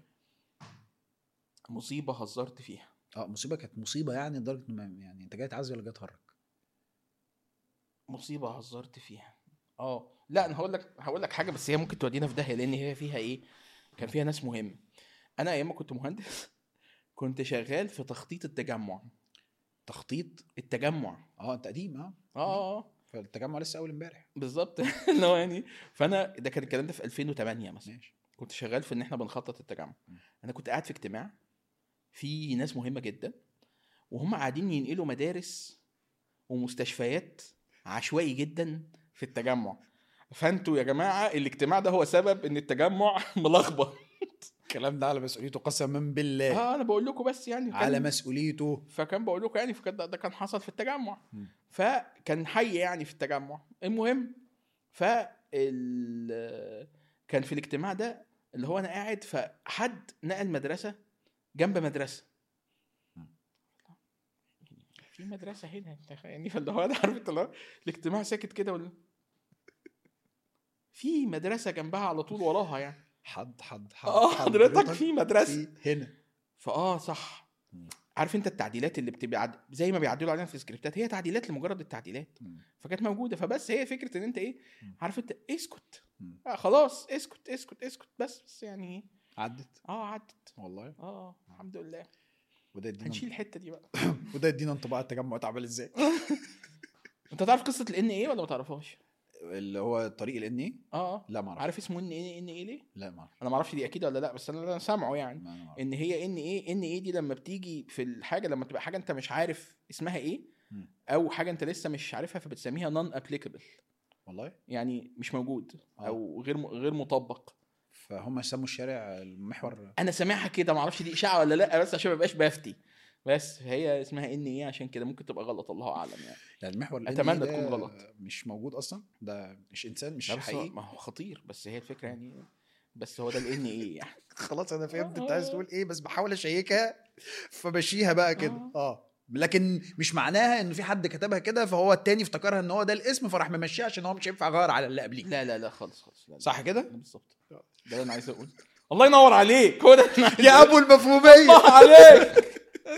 مصيبه هزرت فيها. اه مصيبه كانت مصيبه يعني لدرجه إن ما- يعني انت جاي تعزي ولا جاي تهرج؟ مصيبه هزرت فيها، اه لا انا هقول لك هقول لك حاجه، بس هي ممكن تودينا في داهيه، لان هي فيها ايه، كان فيها ناس مهمه. انا ايام ما كنت مهندس كنت شغال في تخطيط التجمع. تخطيط؟ التجمع اه انت قديم. اه اه اه فالتجمع لسه اول امبارح. بالظبط. اللي هو يعني، فانا ده كان الكلام ده في ألفين وثمانية مثلا، ماشي. كنت شغال في ان احنا بنخطط التجمع. م. انا كنت قاعد في اجتماع في ناس مهمه جدا، وهم قاعدين ينقلوا مدارس ومستشفيات عشوائي جدا في التجمع. فانتوا يا جماعه الاجتماع ده هو سبب ان التجمع ملخبط. الكلام ده على مسؤوليته قسما بالله. اه انا بقول لكم بس يعني على مسؤوليته. فكان بقول لكم يعني فكان ده, ده كان حصل في التجمع. م. فكان حي يعني في التجمع. المهم ف كان في الاجتماع ده اللي هو انا قاعد فحد نقل مدرسه جنب مدرسه في مدرسه هنا يعني. فاللي هو انا عارف اللي هو الاجتماع ساكت كده ولا في مدرسه جنبها على طول وراها يعني حد حد حد اه حضرتك في مدرسه في هنا. فاه صح. عارف انت التعديلات اللي بتبقى عد... زي ما بيعدلوا علينا في السكريبتات هي تعديلات لمجرد التعديلات. م. فكانت موجوده. فبس هي فكره ان انت ايه عارف انت اسكت آه خلاص اسكت اسكت اسكت بس بس يعني عدت اه عدت والله اه الحمد لله. وده يدينا هنشيل الحته دي بقى. وده يدينا انطباع التجمع اتعمل ازاي. انت تعرف قصه الان ايه ولا ما تعرفهاش؟ اللي هو طريق الان ايه؟ اه لا ما اعرف. عارف اسمه ان ايه ان ايه ليه؟ لا ما اعرف. انا ما اعرفش دي اكيد ولا لا بس انا سامعه يعني ان هي ان ايه ان ايه دي لما بتيجي في الحاجه لما تبقى حاجه انت مش عارف اسمها ايه م. او حاجه انت لسه مش عارفها فبتسميها نون ابليكابل والله يعني مش موجود آه. او غير غير مطبق. فهم سموا الشارع المحور. انا سامعها كده ما اعرفش دي اشاعه ولا لا بس عشان ما بقاش بافتي بس هي اسمها ان ايه عشان كده ممكن تبقى غلط الله اعلم يعني. يعني المحور اتمنى تكون غلط. مش موجود اصلا ده مش انسان مش حقيقي. حقيقي. ما هو خطير بس هي الفكره يعني بس هو ده الان ايه يعني. خلاص انا فهمت انت عايز تقول ايه بس بحاول اشيكها فمشيها بقى كده. اه لكن مش معناها ان في حد كتبها كده فهو التاني افتكرها ان هو ده الاسم فراح ممشيه عشان هو مش هينفع يغير على اللي قبليه. لا لا لا خالص خالص. لا صح كده بالظبط. ده اللي انا عايز اقول. الله ينور عليك هو ده يا ابو المفهوميه. الله عليك.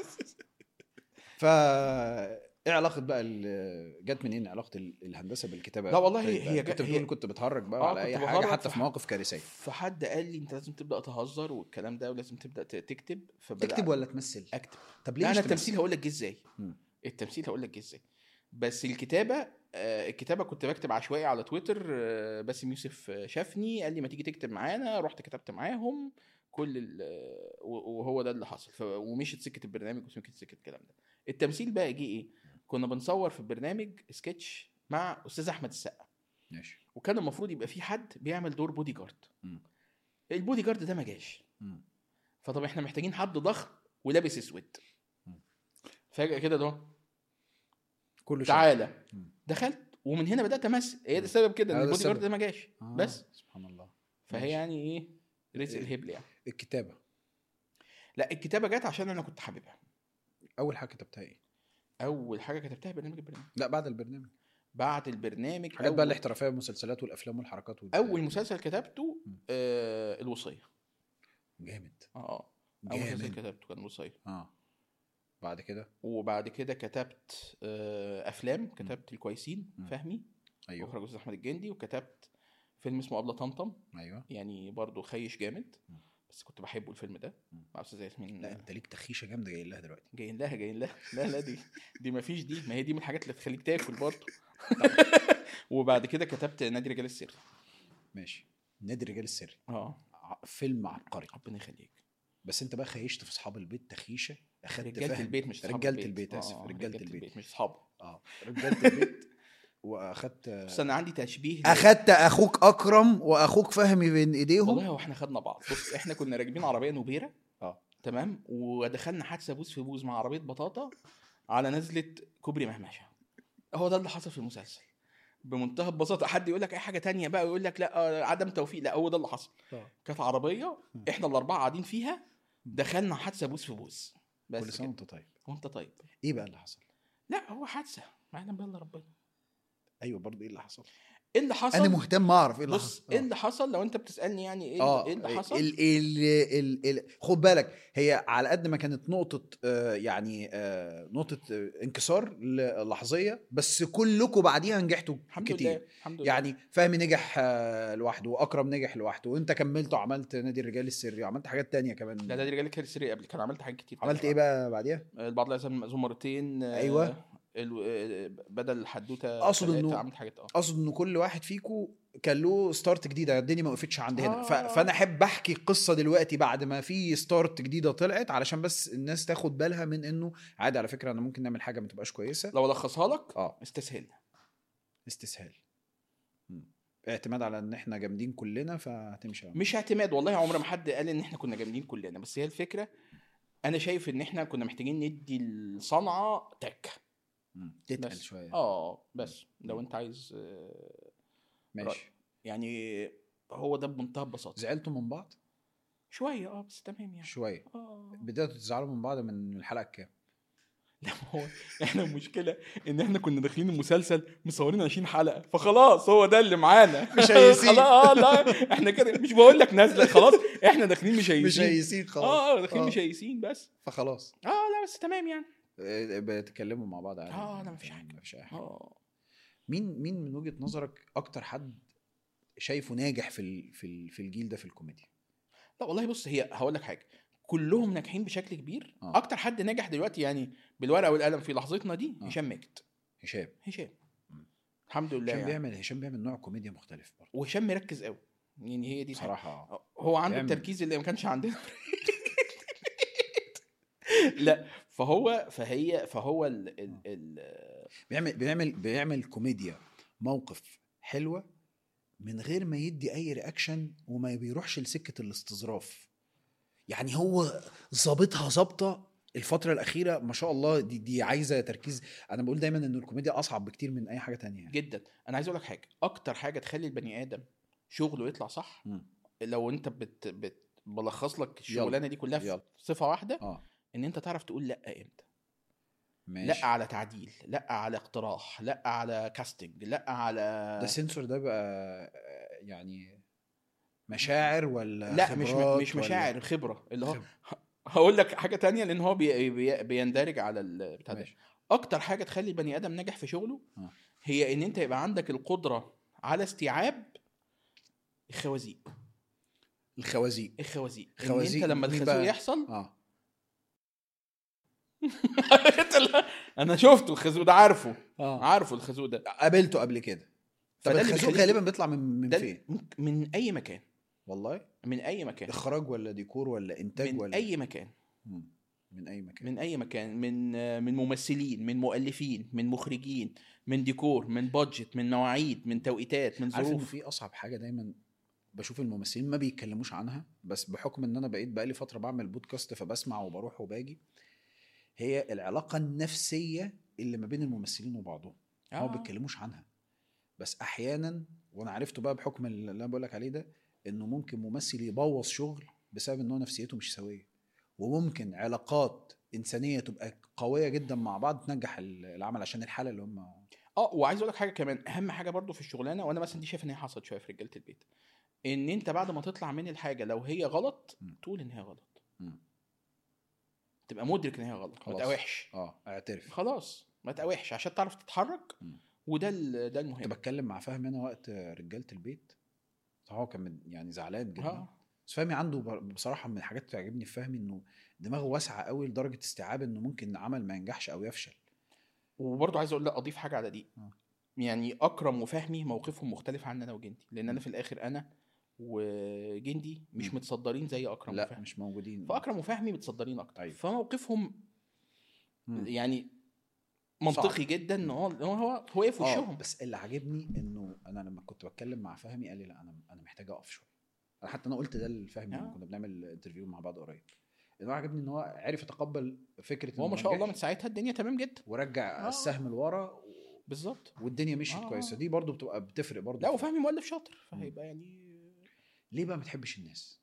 ف ايه علاقه بقى جت منين علاقه الهندسه بالكتابه؟ لا والله هي هي كنت بتقول كنت بتهرج بقى آه على اي حاجه حتى في مواقف كارثيه. فحد قال لي انت لازم تبدا تهزر والكلام ده ولازم تبدا تكتب. تكتب ولا تمثل؟ اكتب. طب ليه انا التمثيل هقول لك ازاي. م. التمثيل هقول لك ازاي بس الكتابه آه الكتابه كنت بكتب عشوائي على تويتر. آه باسم يوسف شافني قال لي ما تيجي تكتب معانا رحت كتبت معاهم كل وهو ده اللي حصل. ومشيت سكه البرنامج وسكه سكه الكلام ده. التمثيل بقى جه ايه؟ كنا بنصور في البرنامج سكتش مع استاذ احمد السقا ماشي. وكان المفروض يبقى في حد بيعمل دور بودي جارد. البودي جارد ده ما جاش. فطب احنا محتاجين حد ضخم ولابس اسود. فجاه كده ده كله تعالى دخلت ومن هنا بدات امثل. هي ده السبب كده ان البودي جارد ده ما جاش. آه. بس سبحان الله. فهي ماشي. يعني ايه رزق الهبل يعني. الكتابه لا الكتابه جت عشان انا كنت حاببها. اول حاجه كتبتها ايه؟ اول حاجه كتبتها برنامج البرنامج. لا بعد البرنامج. بعد البرنامج حاجات بقى الاحترافيه والمسلسلات والافلام والحركات والت... اول مسلسل كتبته آه الوصيه. جامد. اه اول مسلسل كتبته كان الوصيه. اه بعد كده وبعد كده كتبت آه افلام. كتبت الكويسين م. فهمي. ايوه. واخرج استاذ احمد الجندي. وكتبت فيلم اسمه ابله طمطم. ايوه يعني برضو خيش جامد م. بس كنت بحبه الفيلم ده مع استاذ ياسمين. لا انت ليك تخيشه جامده جايين لها دلوقتي. جايين لها جايين لها لا لا دي دي ما فيش دي ما هي دي من الحاجات اللي تخليك تاكل برضه. وبعد كده كتبت نادي رجال السر. ماشي. نادي رجال السر اه فيلم عبقري ربنا يخليك. بس انت بقى خيشت في اصحاب البيت تخيشه. اخدت رجاله البيت مش رجاله البيت اسف آه رجاله البيت. البيت مش اصحابه. اه رجاله البيت. واخدت بس انا عندي تشبيه. اخدت اخوك اكرم واخوك فهمي بين ايديهم. والله هو احنا خدنا بعض. بص احنا كنا راكبين عربيه نوبيرا. اه تمام. ودخلنا حادثه بوز في بوز مع عربيه بطاطا على نزله كوبري مهمشه. هو ده اللي حصل في المسلسل بمنتهى البساطه. حد يقول لك اي حاجه تانية بقى ويقول لك لا عدم توفيق. لا هو ده اللي حصل. كانت عربيه احنا الاربعه قاعدين فيها دخلنا حادثه بوز في بوز. بس كل سنه وانت طيب. وانت طيب. ايه بقى اللي حصل؟ لا هو حادثه ما يعلم بالله ربنا. ايوه برضه ايه اللي حصل؟ ايه اللي حصل؟ انا مهتم اعرف ايه اللي حصل. ايه اللي حصل لو انت بتسالني يعني ايه آه. ايه اللي حصل. ال ال ال ال خد بالك هي على قد ما كانت نقطه آه يعني آه نقطه آه انكسار لحظيه بس كلكم بعديها نجحتوا الحمد كتير. لله. الحمد لله. يعني فهمي نجح آه لوحده واكرم نجح لوحده وانت كملت وعملت نادي الرجال السري وعملت حاجات تانية كمان. لا نادي الرجال السري قبل كان عملت حاجات كتير. عملت ايه بقى بعديها؟ البعض لازم مأذون مرتين. ايوه بدل الحدوته اقصد انه عملت حاجات اه اقصد انه كل واحد فيكم كان له ستارت جديده، الدنيا ما وقفتش عند هنا. ف... آه. فانا احب احكي القصه دلوقتي بعد ما في ستارت جديده طلعت، علشان بس الناس تاخد بالها من انه عادي على فكره انا ممكن نعمل حاجه ما تبقاش كويسه. لو لخصها لك اه استسهل. استسهال، م. اعتماد على ان احنا جامدين كلنا فهتمشي. مش اعتماد، والله عمر ما حد قال ان احنا كنا جامدين كلنا، بس هي الفكره انا شايف ان احنا كنا محتاجين ندي الصنعه تك تتقل بس. شويه. اه بس لو انت عايز آه، ماشي يعني هو ده بمنتهى البساطه. زعلتوا من بعض شويه اه بس تمام يعني شويه؟ اه بدأتوا تزعلوا من بعض من الحلقه الكام؟ لا هو احنا المشكله ان احنا كنا داخلين المسلسل مصورين عشرين حلقه، فخلاص هو ده اللي معانا مش هيسيب. خلاص اه لا احنا كده مش بقول لك نازله خلاص، احنا داخلين مش هيسين مش هيسين خلاص. اه داخلين آه. مش هيسين بس فخلاص اه لا بس تمام يعني آه، بتكلموا مع بعض عادي. اه لا مفيش حاجه مفيش اي حاجه. اه مين مين من وجهة نظرك اكتر حد شايفه ناجح في ال- في ال- في الجيل ده في الكوميديا؟ لا والله بص، هي هقول لك حاجه، كلهم ناجحين بشكل كبير. آه. اكتر حد ناجح دلوقتي يعني بالورقه والقلم في لحظتنا دي آه. هشام ماجد. هشام هشام مم. الحمد لله هشام يعني. بيعمل هشام بيعمل نوع كوميديا مختلف برضه وهشام مركز قوي يعني، هي دي الحاجة. بصراحه. هو عنده بيعمل- التركيز اللي ما كانش عندنا لا فهو فهي فهو ال ال ال بيعمل بيعمل بيعمل كوميديا موقف حلوه من غير ما يدي اي رياكشن، وما بيروحش لسكه الاستظراف. يعني هو ظابطها ظابطه الفتره الاخيره ما شاء الله. دي دي عايزه تركيز. انا بقول دايما ان الكوميديا اصعب بكتير من اي حاجه تانية يعني. جدا. انا عايز اقول لك حاجه، اكتر حاجه تخلي البني ادم شغله يطلع صح، مم. لو انت بت بت بلخص لك الشغلانه دي كلها في يلا. صفه واحده، اه ان انت تعرف تقول لا امتى. ماشي. لا على تعديل، لا على اقتراح، لا على كاستنج، لا على ده سنسور ده بقى يعني مشاعر ولا لا مش خبرات مش ولا مشاعر، خبره اللي هو خبرة. هقول لك حاجه تانية لان هو بي بي بيندرج على البتاع ده. ماشي. اكتر حاجه تخلي البني ادم ناجح في شغله آه. هي ان انت يبقى عندك القدره على استيعاب الخوازيق. الخوازيق. الخوازيق ان خوازيق انت لما مين الخازوق بقى؟ يحصل اه انا شفته الخازوق ده، عارفه اه عارفه الخازوق ده. قابلته قبل كده. طب فده اللي الخازوق بيخليك- غالبا بيطلع من من ده فين؟ من- من اي مكان، والله من اي مكان، اخراج ولا ديكور ولا انتاج من ولا اي مكان، مم. من اي مكان. من اي مكان، من من ممثلين، من مؤلفين، من مخرجين، من ديكور، من بادجت، من مواعيد، من توقيتات، من عارف ان ظروف. في اصعب حاجه دايما بشوف الممثلين ما بيتكلموش عنها، بس بحكم ان انا بقيت بقالي فتره بعمل بودكاست فبسمع وبروح وباجي، هي العلاقه النفسيه اللي ما بين الممثلين وبعضهم. آه. ما بيتكلموش عنها، بس احيانا وانا عرفته بقى بحكم اللي انا بقول لك عليه ده، انه ممكن ممثل يبوظ شغل بسبب ان هو نفسيته مش سويه، وممكن علاقات انسانيه تبقى قويه جدا مع بعض تنجح العمل عشان الحاله اللي هم. اه وعايز اقول لك حاجه كمان، اهم حاجه برضو في الشغلانه، وانا مثلا دي شايف ان هي حصلت شويه في رجاله البيت، ان انت بعد ما تطلع من الحاجه لو هي غلط م. تقول ان هي غلط، م. تبقى مدرك ان هي غلط، ما خلاص. تقاوحش. اه اعترف. خلاص ما تقاوحش عشان تعرف تتحرك. م. وده ال- ده المهم. كنت بتكلم مع فهمي انا وقت رجاله البيت، هو كان من- يعني زعلان جدا. اه بس فهمي عنده بر- بصراحه من الحاجات اللي بتعجبني في فهمي انه دماغه واسعه قوي لدرجه استيعاب انه ممكن عمل ما ينجحش او يفشل. وبرضو عايز اقول لا اضيف حاجه على دي. آه. يعني اكرم وفهمي موقفهم مختلف عن انا وجندي، لان انا م. في الاخر انا وجندي مش م. متصدرين زي اكرم لا وفهمي، مش موجودين. فاكرم وفهمي متصدرين اكتر. أيوة. فموقفهم م. يعني منطقي صعب. جدا ان هو هو هو واقف في اه وشهم. بس اللي عاجبني انه انا لما كنت بتكلم مع فهمي قال لي لا انا انا محتاج اقف شويه. انا حتى انا قلت ده لفهمي لما آه. كنا بنعمل انترفيو مع بعض قريب، انه عجبني ان هو عرف يتقبل فكره هو انه ما شاء الله من نجح ساعتها الدنيا تمام جدا. ورجع آه. السهم لورا بالظبط. والدنيا مشيت آه. كويسه. دي برضو بتبقى بتفرق برضو. لا في- وفهمي مؤلف شاطر، فهيبقى يعني ليه بقى ما تحبش الناس؟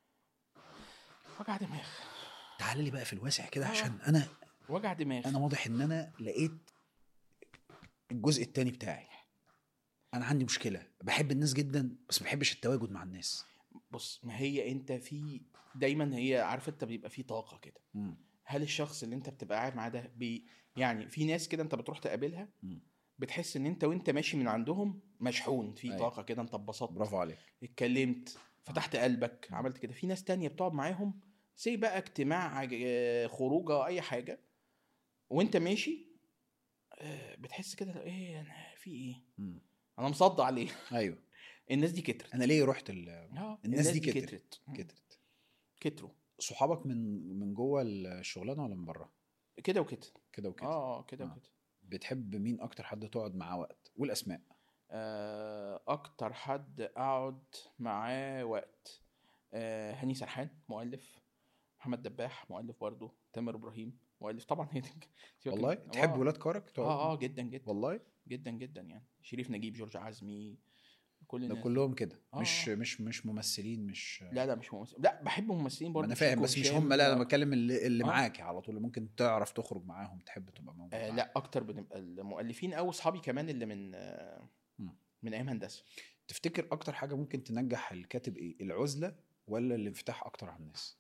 وجع دماغ. تعال لي بقى في الواسع كده آه. عشان انا وجع دماغ. انا واضح ان انا لقيت الجزء التاني بتاعي. انا عندي مشكله، بحب الناس جدا بس ما بحبش التواجد مع الناس. بص، ما هي انت في دايما هي عارف انت بيبقى في طاقه كده. مم. هل الشخص اللي انت بتبقى قاعد معاه ده بي يعني في ناس كده انت بتروح تقابلها مم. بتحس ان انت وانت ماشي من عندهم مشحون في أيوة. طاقه كده، انت اتبسطت، برافو عليك، اتكلمت، فتحت قلبك، مم. عملت كده. في ناس تانية بتقعد معاهم زي بقى اجتماع، آه، خروجه، اي حاجه، وانت ماشي آه، بتحس كده ايه انا في ايه، مم. انا مصدع عليه. ايوه الناس دي كترت. انا ليه رحت ال... آه، الناس دي كترت كترت كترت كتروا صحابك من من جوه الشغلانه ولا من بره؟ كده وكده كده وكده. اه كده آه. وكده. بتحب مين اكتر حد تقعد معاه وقت؟ والاسماء. آه، اكتر حد اقعد معاه وقت آه، هاني سرحان مؤلف، محمد دباح مؤلف برضه، تامر ابراهيم مؤلف طبعا. هي سيبك والله من- تحب آه. ولاد كارك تقعد؟ اه اه جدا جدا والله جدا جدا يعني. شريف نجيب، جورج عزمي، كل ده الناس دي. كلهم كده. آه، مش آه. مش مش ممثلين مش لا لا مش ممثل، لا بحب ممثلين ما برضه، انا فاهم شيكو بس مش هشام هم. لا انا آه. بتكلم اللي, اللي آه. معاك على طول ممكن تعرف تخرج معاهم تحب تبقى موجود آه معاهم. لا اكتر بنبقى المؤلفين او اصحابي كمان اللي من آه مم. من ايام هندسه. تفتكر اكتر حاجه ممكن تنجح الكاتب ايه؟ العزله ولا الانفتاح اكتر على الناس؟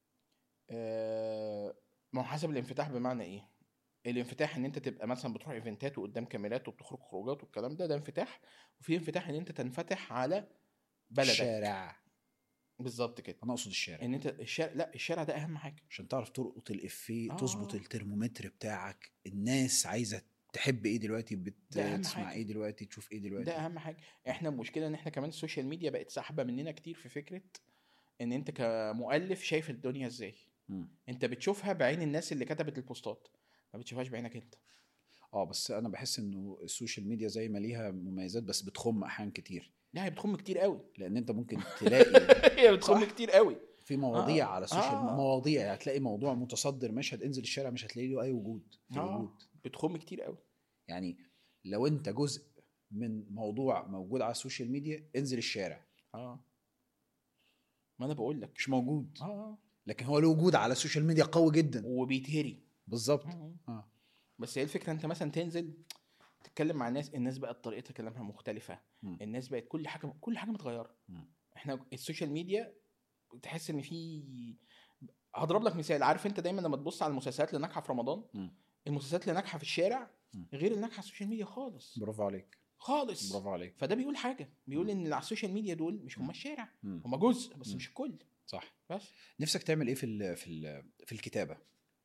آه، ما هو حسب الانفتاح بمعنى ايه. الانفتاح ان انت تبقى مثلا بتروح ايفنتات وقدام كاميرات وبتخرج خروجات والكلام ده، ده انفتاح. وفي انفتاح ان انت تنفتح على بلدك. الشارع. بالظبط كده. انا اقصد الشارع ان انت الشارع، لا الشارع ده اهم حاجه عشان تعرف تلقط الافيه، آه. تظبط الترمومتر بتاعك. الناس عايزه تحب ايه دلوقتي، ده أهم بتسمع حاجة. ايه دلوقتي، تشوف ايه دلوقتي. ده اهم حاجه. احنا المشكله ان احنا كمان السوشيال ميديا بقت ساحبه مننا كتير في فكره ان انت كمؤلف شايف الدنيا ازاي. مم. انت بتشوفها بعين الناس اللي كتبت البوستات، ما بتشوفهاش بعينك انت. اه بس انا بحس انه السوشيال ميديا زي ما ليها مميزات بس بتخم احيان كتير. لا هي بتخم كتير قوي. لان انت ممكن تلاقي هي بتخم صح؟ كتير قوي. في مواضيع آه. على السوشيال آه. مواضيع يعني هتلاقي موضوع متصدر مشهد، انزل الشارع مش هتلاقي له اي وجود في اه الوجود. بتخم كتير قوي. يعني لو انت جزء من موضوع موجود على السوشيال ميديا انزل الشارع. اه ما انا بقول لك. مش موجود. اه لكن هو له وجود على السوشيال ميديا قوي جدا. وبيتهري. بالظبط. آه. اه بس هي الفكره انت مثلا تنزل تتكلم مع الناس، الناس بقت طريقه كلامها مختلفه. مم. الناس بقت كل حاجه كل حاجه متغيره. مم. احنا السوشيال ميديا تحس ان في، هضرب لك مثال. عارف انت دايما لما تبص على المسلسلات اللي ناجحه في رمضان، مم. المسلسلات اللي ناجحه في الشارع مم. غير اللي ناجحه على السوشيال ميديا خالص برافو عليك. خالص. برافو عليك. فده بيقول حاجه، بيقول مم. ان اللي على السوشيال ميديا دول مش هم مم. الشارع، مم. هم جزء بس مم. مش الكل. صح. بس نفسك تعمل ايه في ال في ال في الكتابه؟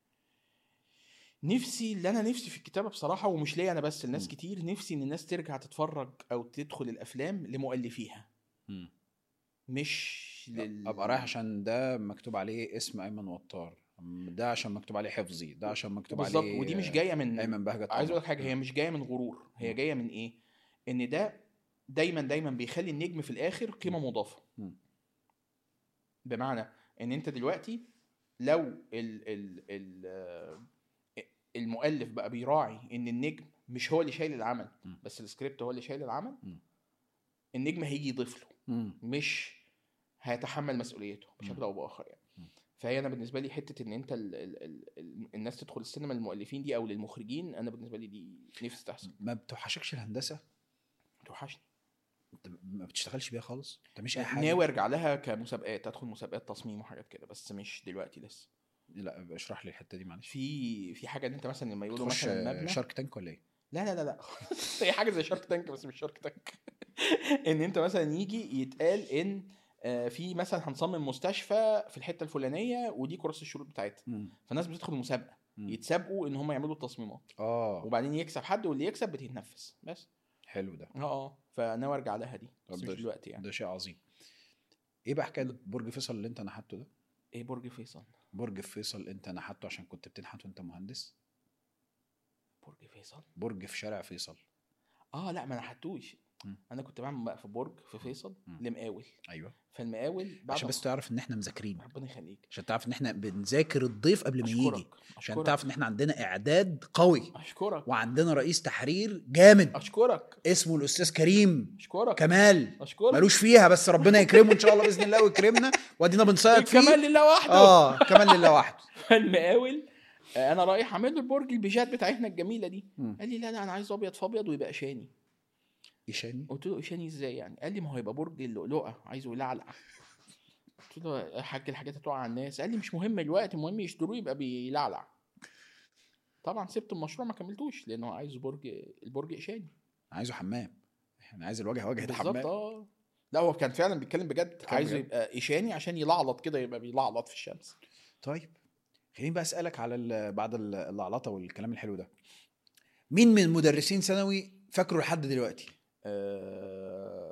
نفسي، اللي انا نفسي في الكتابه بصراحه، ومش ليا انا بس، الناس مم. كتير، نفسي ان الناس ترجع تتفرج او تدخل الافلام لمؤلفيها، مم. مش لل... ابقى رايح عشان ده مكتوب عليه اسم ايمن وطار، ده عشان مكتوب عليه حفظي، ده عشان مكتوب بالظبط. عليه ودي مش جايه من، ايمن بهجت. عايز اقول لك حاجه، هي مش جايه من غرور، هي مم. جايه من ايه؟ ان ده دايما دايما بيخلي النجم في الاخر قيمه مضافه. مم. بمعنى ان انت دلوقتي لو ال ال ال المؤلف بقى بيراعي ان النجم مش هو اللي شايل العمل مم. بس السكريبت هو اللي شايل العمل، مم. النجم هيجي يضيف له، مم. مش هيتحمل مسؤوليته بشكل مم. او باخر يعني. مم. فهي انا بالنسبه لي حته ان انت ال ال ال ال الناس تدخل السينما للمؤلفين دي او للمخرجين، انا بالنسبه لي دي نفسي تحصل. ما بتوحشكش الهندسه؟ توحشني. انت ما بتشتغلش بيها خالص؟ انت مش اي حاجه؟ ناوي ارجع لها كمسابقات، ادخل مسابقات تصميم وحاجات كده، بس مش دلوقتي لسه. لا اشرح لي الحته دي معلش. في في حاجه ان انت مثلا لما يقولوا تخش مثلا مبنى، شارك تانك ولا ايه؟ لا لا لا لا هي حاجه زي شارك تانك بس مش شارك تانك. ان انت مثلا يجي يتقال ان آه، في مثلا هنصمم مستشفى في الحته الفلانيه ودي كراسه الشروط بتاعتها، مم. فالناس بتدخل مسابقه، مم. يتسابقوا ان هم يعملوا التصميمات، اه وبعدين يكسب حد واللي يكسب بتتنفس بس. حلو ده. اه اه فناوي ارجع لها دي بس طب مش ده- دلوقتي يعني. ده شيء عظيم. ايه بقى حكايه برج فيصل اللي انت نحته ده؟ ايه برج فيصل؟ برج فيصل انت نحته عشان كنت بتنحت وانت مهندس؟ برج فيصل برج في شارع فيصل. اه لا ما انا حتوش. مم. انا كنت بعمل بقى في برج في فيصل مم. لمقاول، ايوه فالمقاول بعد عشان بس تعرف ان احنا مذاكرين، ربنا يخليك، عشان تعرف ان احنا بنذاكر الضيف قبل ما يجي، اشكرك عشان اشكرك تعرف ان احنا عندنا اعداد قوي، اشكرك وعندنا رئيس تحرير جامد اشكرك اسمه الاستاذ كريم اشكرك كمال. اشكرك ملوش فيها بس ربنا يكرمه ان شاء الله باذن الله ويكرمنا، وادينا بنصيد فيه. كمان لله وحده. اه كمان لله وحده. فالمقاول آه، انا رايح اعمل له البرج البيجات بتاعتنا الجميله دي، مم. قال لي لا لا انا عايز ابيض في ابيض ويبقى شاني. ايشاني؟ قلت له شاني ازاي يعني؟ قال لي ما هو يبقى برج اللؤلؤه عايزه يلعلع. قلت له يا حاج الحاجات هتقع على الناس. قال لي مش مهم الوقت، المهم يشتروه يبقى بيلعلع. طبعا سبت المشروع ما كملتوش لانه عايز برج، البرج اشاني، عايزه حمام، انا عايز الواجهه واجهه بالظبط. حمام. اه لا هو كان فعلا بيتكلم بجد، عايزه بجد. يبقى اشاني عشان يلعلط كده، يبقى بيلعلط في الشمس. طيب خليني بقى اسالك على ال- بعد ال- اللعلطه والكلام الحلو ده، مين من مدرسين ثانوي فاكره لحد دلوقتي؟ آه مين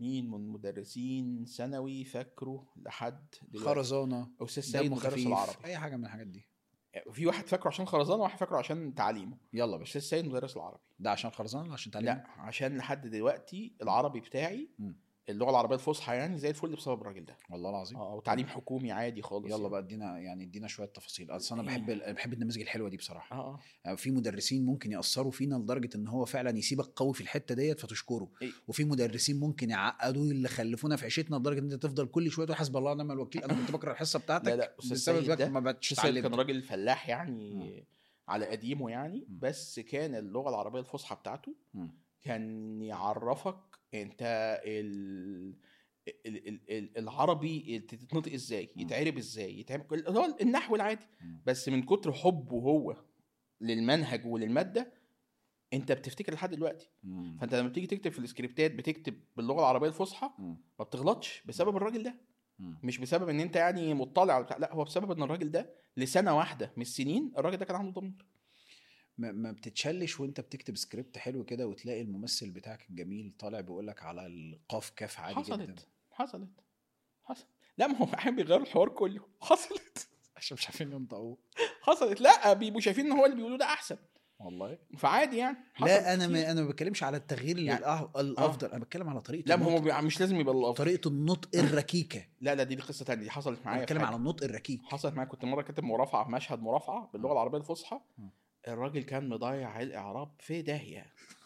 مين من مدرسين ثانوي فاكره لحد دلوقتي؟ خرزانه، استاذ سيد مدرس العربي. اي حاجه من الحاجات دي. في واحد فاكره عشان خرزانه وواحد فاكره عشان تعليمه. يلا باشا. استاذ سيد مدرس العربي ده عشان خرزانه ولا عشان تعليمه؟ لا عشان لحد دلوقتي العربي بتاعي م. اللغه العربيه الفصحى يعني زي الفل بسبب الراجل ده والله العظيم. اه وتعليم حكومي عادي خالص. يلا يعني. بقى ادينا يعني ادينا شويه تفاصيل، اصل انا إيه. بحب ال- بحب النماذج الحلوه دي بصراحه. اه يعني في مدرسين ممكن ياثروا فينا لدرجه ان هو فعلا يسيبك قوي في الحته ديت فتشكره. إيه. وفي مدرسين ممكن يعقدوا اللي خلفونا في عيشتنا لدرجه ان انت تفضل كل شويه تقول حسب الله ونعم الوكيل. انا كنت بكره الحصه بتاعتك لا لا استاذ بسبب سيد ده ده ما بقتش أستاذ سيد كان اتعلمت. راجل فلاح يعني م. على قديمه يعني م. بس كان اللغه العربيه الفصحى بتاعته م. كان يعرفك انت ال... ال... ال... ال... العربي تتنطق ازاي م. يتعرب ازاي يتعمل اللي هو النحو العادي. م. بس من كتر حبه هو للمنهج وللماده انت بتفتكر لحد دلوقتي. م. فانت لما بتيجي تكتب في السكريبتات بتكتب باللغه العربيه الفصحى م. ما بتغلطش بسبب الراجل ده. م. مش بسبب ان انت يعني مطلع على بتاع، لا هو بسبب ان الراجل ده لسنه واحده من السنين الراجل ده كان عنده ضمير. ما ما بتتشلش وانت بتكتب سكريبت حلو كده وتلاقي الممثل بتاعك الجميل طالع بيقول لك على القاف كاف عادي حصلت جدا؟ حصلت حصلت لا ما هو احيانا بيغير الحوار كله. حصلت عشان مش عارفين ينطقوه. حصلت لا بيبقوا شايفين ان هو اللي بيقولوه ده احسن والله فعادي يعني. حصلت لا انا كتير. ما انا ما بتكلمش على التغيير اللي يعني- الأه- الافضل. انا بتكلم على طريقه لا ما هو النطق. بي- مش لازم يبقى الافضل. طريقه النطق الركيكه. لا لا دي, دي قصه ثانيه. دي حصلت انا معايا في بتكلم حاجة. على النطق الركيك. حصلت معايا كنت مره كاتب مرافعه مشهد مرافعه باللغه العربيه الفصحى. م. الراجل كان مضيع الاعراب في داهيه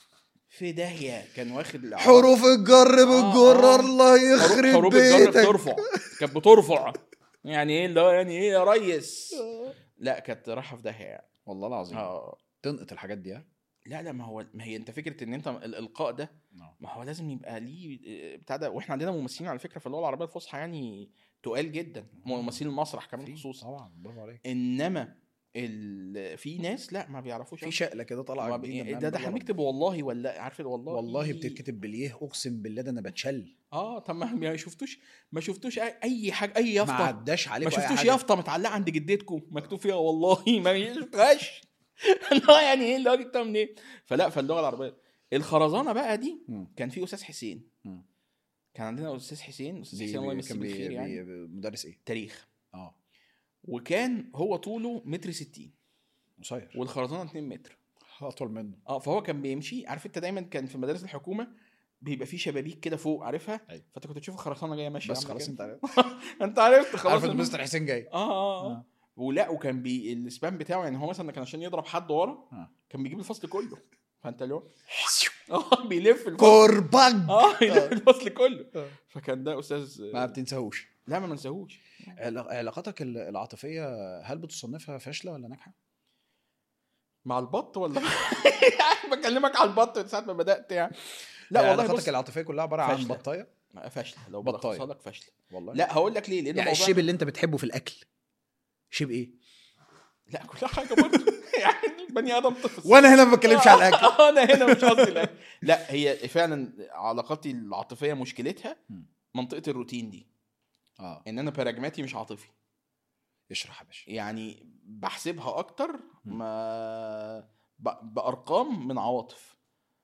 في داهيه كان واخد الاعراب حروف الجر بالجر آه، آه. الله يخرب حروف الجر بيتك. بترفع كانت بترفع يعني ايه اللي هو يعني ايه يا ريس. لا كانت رايحه في داهيه يعني. والله العظيم. اه تنقط الحاجات دي. ها لا لا ما هو ما هي انت فكره ان انت الالقاء ده ما هو لازم يبقى ليه بتاع ده. واحنا عندنا ممثلين على فكره في اللغه العربيه الفصحى يعني تقال جدا ممثلين المسرح كمان خصوصا. طبعا برافو عليك. انما ال... في ناس لا ما بيعرفوش في شقله كده طالعه ب... جديده. ده ده احنا بنكتب والله ولا عارف والله والله بتتكتب باليه اقسم بالله ده انا بتشل. اه طب ما ما شفتوش ما شفتوش اي أي حاجه اي يافطه ما عداش عليك ما شفتوش يافطه متعلقه عند جدتكم مكتوب فيها والله ما شفتهاش. لا يعني ايه اللي هو جبتها منين. فلا فاللغه العربيه الخرزانه بقى دي كان في استاذ حسين. مم. كان عندنا استاذ حسين استاذ بي حسين الله بي يمسيه كان بي بالخير يعني بي مدرس ايه؟ تاريخ. اه وكان هو طوله متر ستين قصير. والخرزانه اتنين متر. اطول منه. اه فهو كان بيمشي عارف انت دايما كان في مدارس الحكومه بيبقى فيه شبابيك كده فوق عارفها. أيوة. فانت كنت تشوف الخرسانه جايه ماشيه بس خلاص انت عارف. انت عرفت خلاص عارف إن- مستر حسين جاي. اه اه, آه. آه. ولا وكان بي السبان بتاعه يعني هو مثلا كان عشان يضرب حد ورا آه. كان بيجيب الفصل كله. فانت اللي هو اه بيلف الفصل كرباج. اه يلف الفصل كله. آه. فكان ده استاذ ما بتنساهوش. لا ما ننساهوش. علا- علاقاتك ال- العاطفيه هل بتصنفها فاشله ولا ناجحه؟ مع البط ولا بكلمك على البط من ساعه ما بدات يعني. لا والله علاقاتك بص العاطفيه كلها عباره عن فاشلة. بطايه. فاشله لو بطاية. بلخصها لك فاشله. والله لا هقول لك ليه لان يعني الموضوع الشيب اللي انت بتحبه في الاكل شيب ايه؟ لا كل حاجه برضه يعني البني ادم طفل. وانا هنا ما بتكلمش على الاكل. انا هنا مش قصدي الاكل. لا هي فعلا علاقاتي العاطفيه مشكلتها م. منطقه الروتين دي. اه ان انا براجماتي مش عاطفي اشرح يا باشا. يعني بحسبها اكتر م. ما ب... بارقام من عواطف.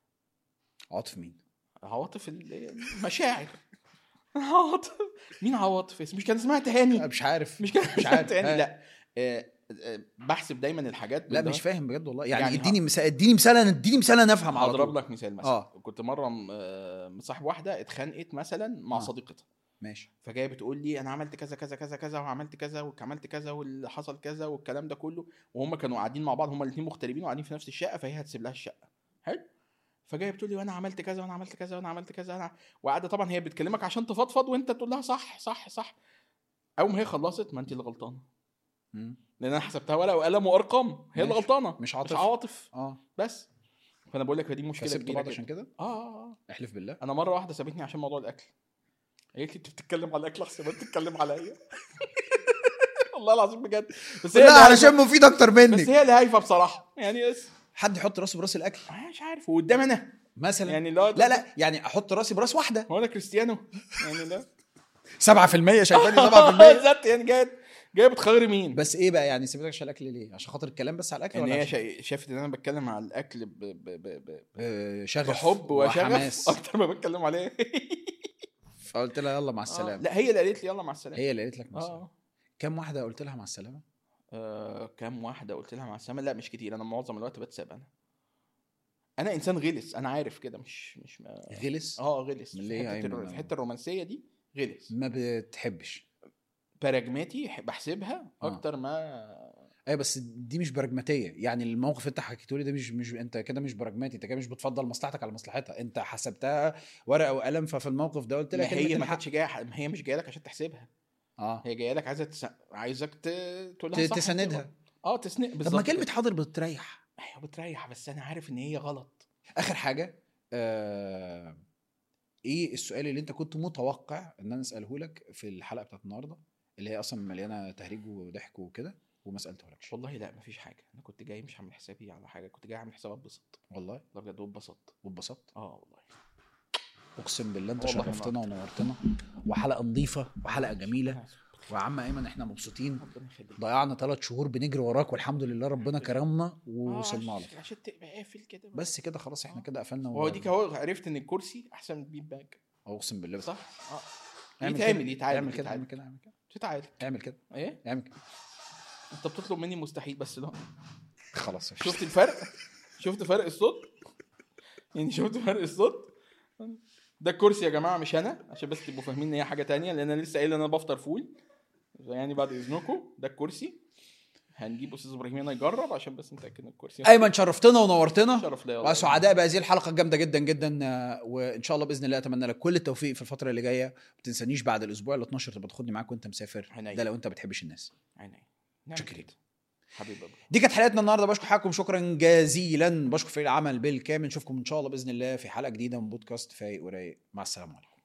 عاطف مين؟ عواطف المشاعر. عواطف مين عواطف مش كان اسمها تهاني مش عارف مش كان مش عارف تهاني آه. لا آه، آه، بحسب دايما الحاجات لا بالده. مش فاهم بجد والله يعني, يعني اديني مثال اديني مثال انا اديني مثال انا افهم على هضرب طول. لك مثال مثلا آه. كنت مره م- آه، مصاحب واحده اتخانقت مثلا مع آه. صديقتها ماشي. فجايه بتقول لي انا عملت كذا كذا كذا كذا وعملت كذا وعملت كذا واللي حصل كذا والكلام ده كله وهم كانوا قاعدين مع بعض هم الاثنين مغتربين وقاعدين في نفس الشقه فهي هتسيب لها الشقه حلو. فجايه بتقول لي وانا عملت كذا وانا عملت كذا وانا عملت كذا انا وقاعده طبعا هي بتكلمك عشان تفضفض وانت تقول لها صح صح صح. اول ما هي خلصت ما انت اللي غلطانه مم. لان انا حسبتها ورقه وقلم وارقام هي اللي ماشي. غلطانه مش عاطف. مش عواطف اه بس. فانا بقول لك دي مشكله فسبتوا كبيره بعض جدا. عشان كده؟ اه اه اه احلف بالله. انا مره واحده سابتني عشان موضوع الاكل. قالت لي انت بتتكلم على الاكل احسن ما بتتكلم عليا. والله العظيم بجد. بس هي لا اللي علشان هايفة. مفيد اكتر بس منك. هي اللي هايفه بصراحه يعني بس حد يحط راسه براس الاكل أنا مش عارف وقدام انا مثلا يعني لا لا لا يعني احط راسي براس واحده. هو انا كريستيانو يعني لا سبعة في المية شايفاني سبعة في المية. بالظبط يعني جايه جايه بتخيري مين. بس ايه بقى يعني سيبتك عشان الاكل ليه؟ عشان خاطر الكلام بس على الاكل ان ولا هي عشان شا- شافت ان انا بتكلم على الاكل ب... ب... ب... ب... آه، شغف بحب وشغف وحماس. اكتر ما بتكلم عليه. فقلت لها يلا مع آه. السلامه. لا هي اللي قالت لي يلا مع السلامه. هي اللي قالت لك مع السلامه. اه كم واحده قلت لها مع السلامه؟ آه، كام واحده قلت لها مع السلامه؟ لا مش كتير، انا معظم الوقت بتساب. انا انا انسان غلس، انا عارف كده. مش مش ما... غلس؟ اه غلس من في ليه يا حته أيمن؟ الر... في حته الرومانسيه دي غلس. ما بتحبش. براجماتي، بحسبها آه. اكتر ما اي بس دي مش براجماتيه، يعني الموقف اللي انت حكيته لي ده مش مش انت كده مش براجماتي، انت كده مش بتفضل مصلحتك على مصلحتها، انت حسبتها ورقه وقلم. ففي الموقف ده قلت ما لك هي ما كانتش جايه، ما هي مش جايه لك عشان تحسبها. اه هي جايه لك عايزه تس... عايزك ت... تقول ت- لها صح تساندها. اه تسند طب بالظبط. ما كلمه كده. حاضر بتريح. هي بتريح، بس انا عارف ان هي غلط. اخر حاجه، آه... ايه السؤال اللي انت كنت متوقع ان انا اساله لك في الحلقه بتاعت النهارده اللي هي اصلا مليانه تهريج وضحك وكده وما سالتهولكش؟ والله لا مفيش حاجه، انا كنت جاي مش عامل حسابي على حاجه، كنت جاي عامل حساب اتبسط. والله لا بجد اتبسطت. واتبسطت. اه والله اقسم بالله انت والله شرفتنا ما ونورتنا، وحلقه نظيفه وحلقه جميله. ويا عم ايمن احنا مبسوطين، ربنا يخليك. ضيعنا ثلاث شهور بنجري وراك والحمد لله ربنا كرمنا ووصلنا آه، لك. عشان- عشان تبقى قافل كده بس كده خلاص احنا آه. كده قفلنا. وهو ديك اهو عرفت ان الكرسي احسن من البيت باك. اقسم بالله. صح اه اعمل يتعمل كده، يتعالج اعمل كده، اعمل يتعالج كده، اعمل كده، تتعالج. اعمل كده، ايه اعمل كده. انت بتطلب مني مستحيل بس لا. خلاص مفيش. شفت الفرق؟ شفت فرق الصوت؟ يعني شفت فرق الصوت؟ ده الكرسي يا جماعه مش انا، عشان بس تبقوا فاهمين ان هي حاجه تانية، لان انا لسه قايل ان انا بفطر فول يعني. بعد اذنكم ده الكرسي، هنجيب استاذ ابراهيم هنا يجرب عشان بس نتاكد ان الكرسي. ايمن شرفتنا ونورتنا، شرف ليا والله. وسعداء بهذه الحلقه الجامده جدا جدا. آه، وان شاء الله باذن الله اتمنى لك كل التوفيق في الفتره اللي جايه. ما تنسانيش بعد الاسبوع ال اتناشر تبقى تاخدني معاك وانت مسافر. عينيا. ده لو انت بتحبش الناس. عيني شكرا حبيبي ابو. دي كانت حلقتنا النهارده، بشكر حضراتكم شكرا جزيلا، بشكر فريق العمل بالكامل. نشوفكم ان شاء الله باذن الله في حلقه جديده من بودكاست فايق ورايق. مع السلامه عليكم.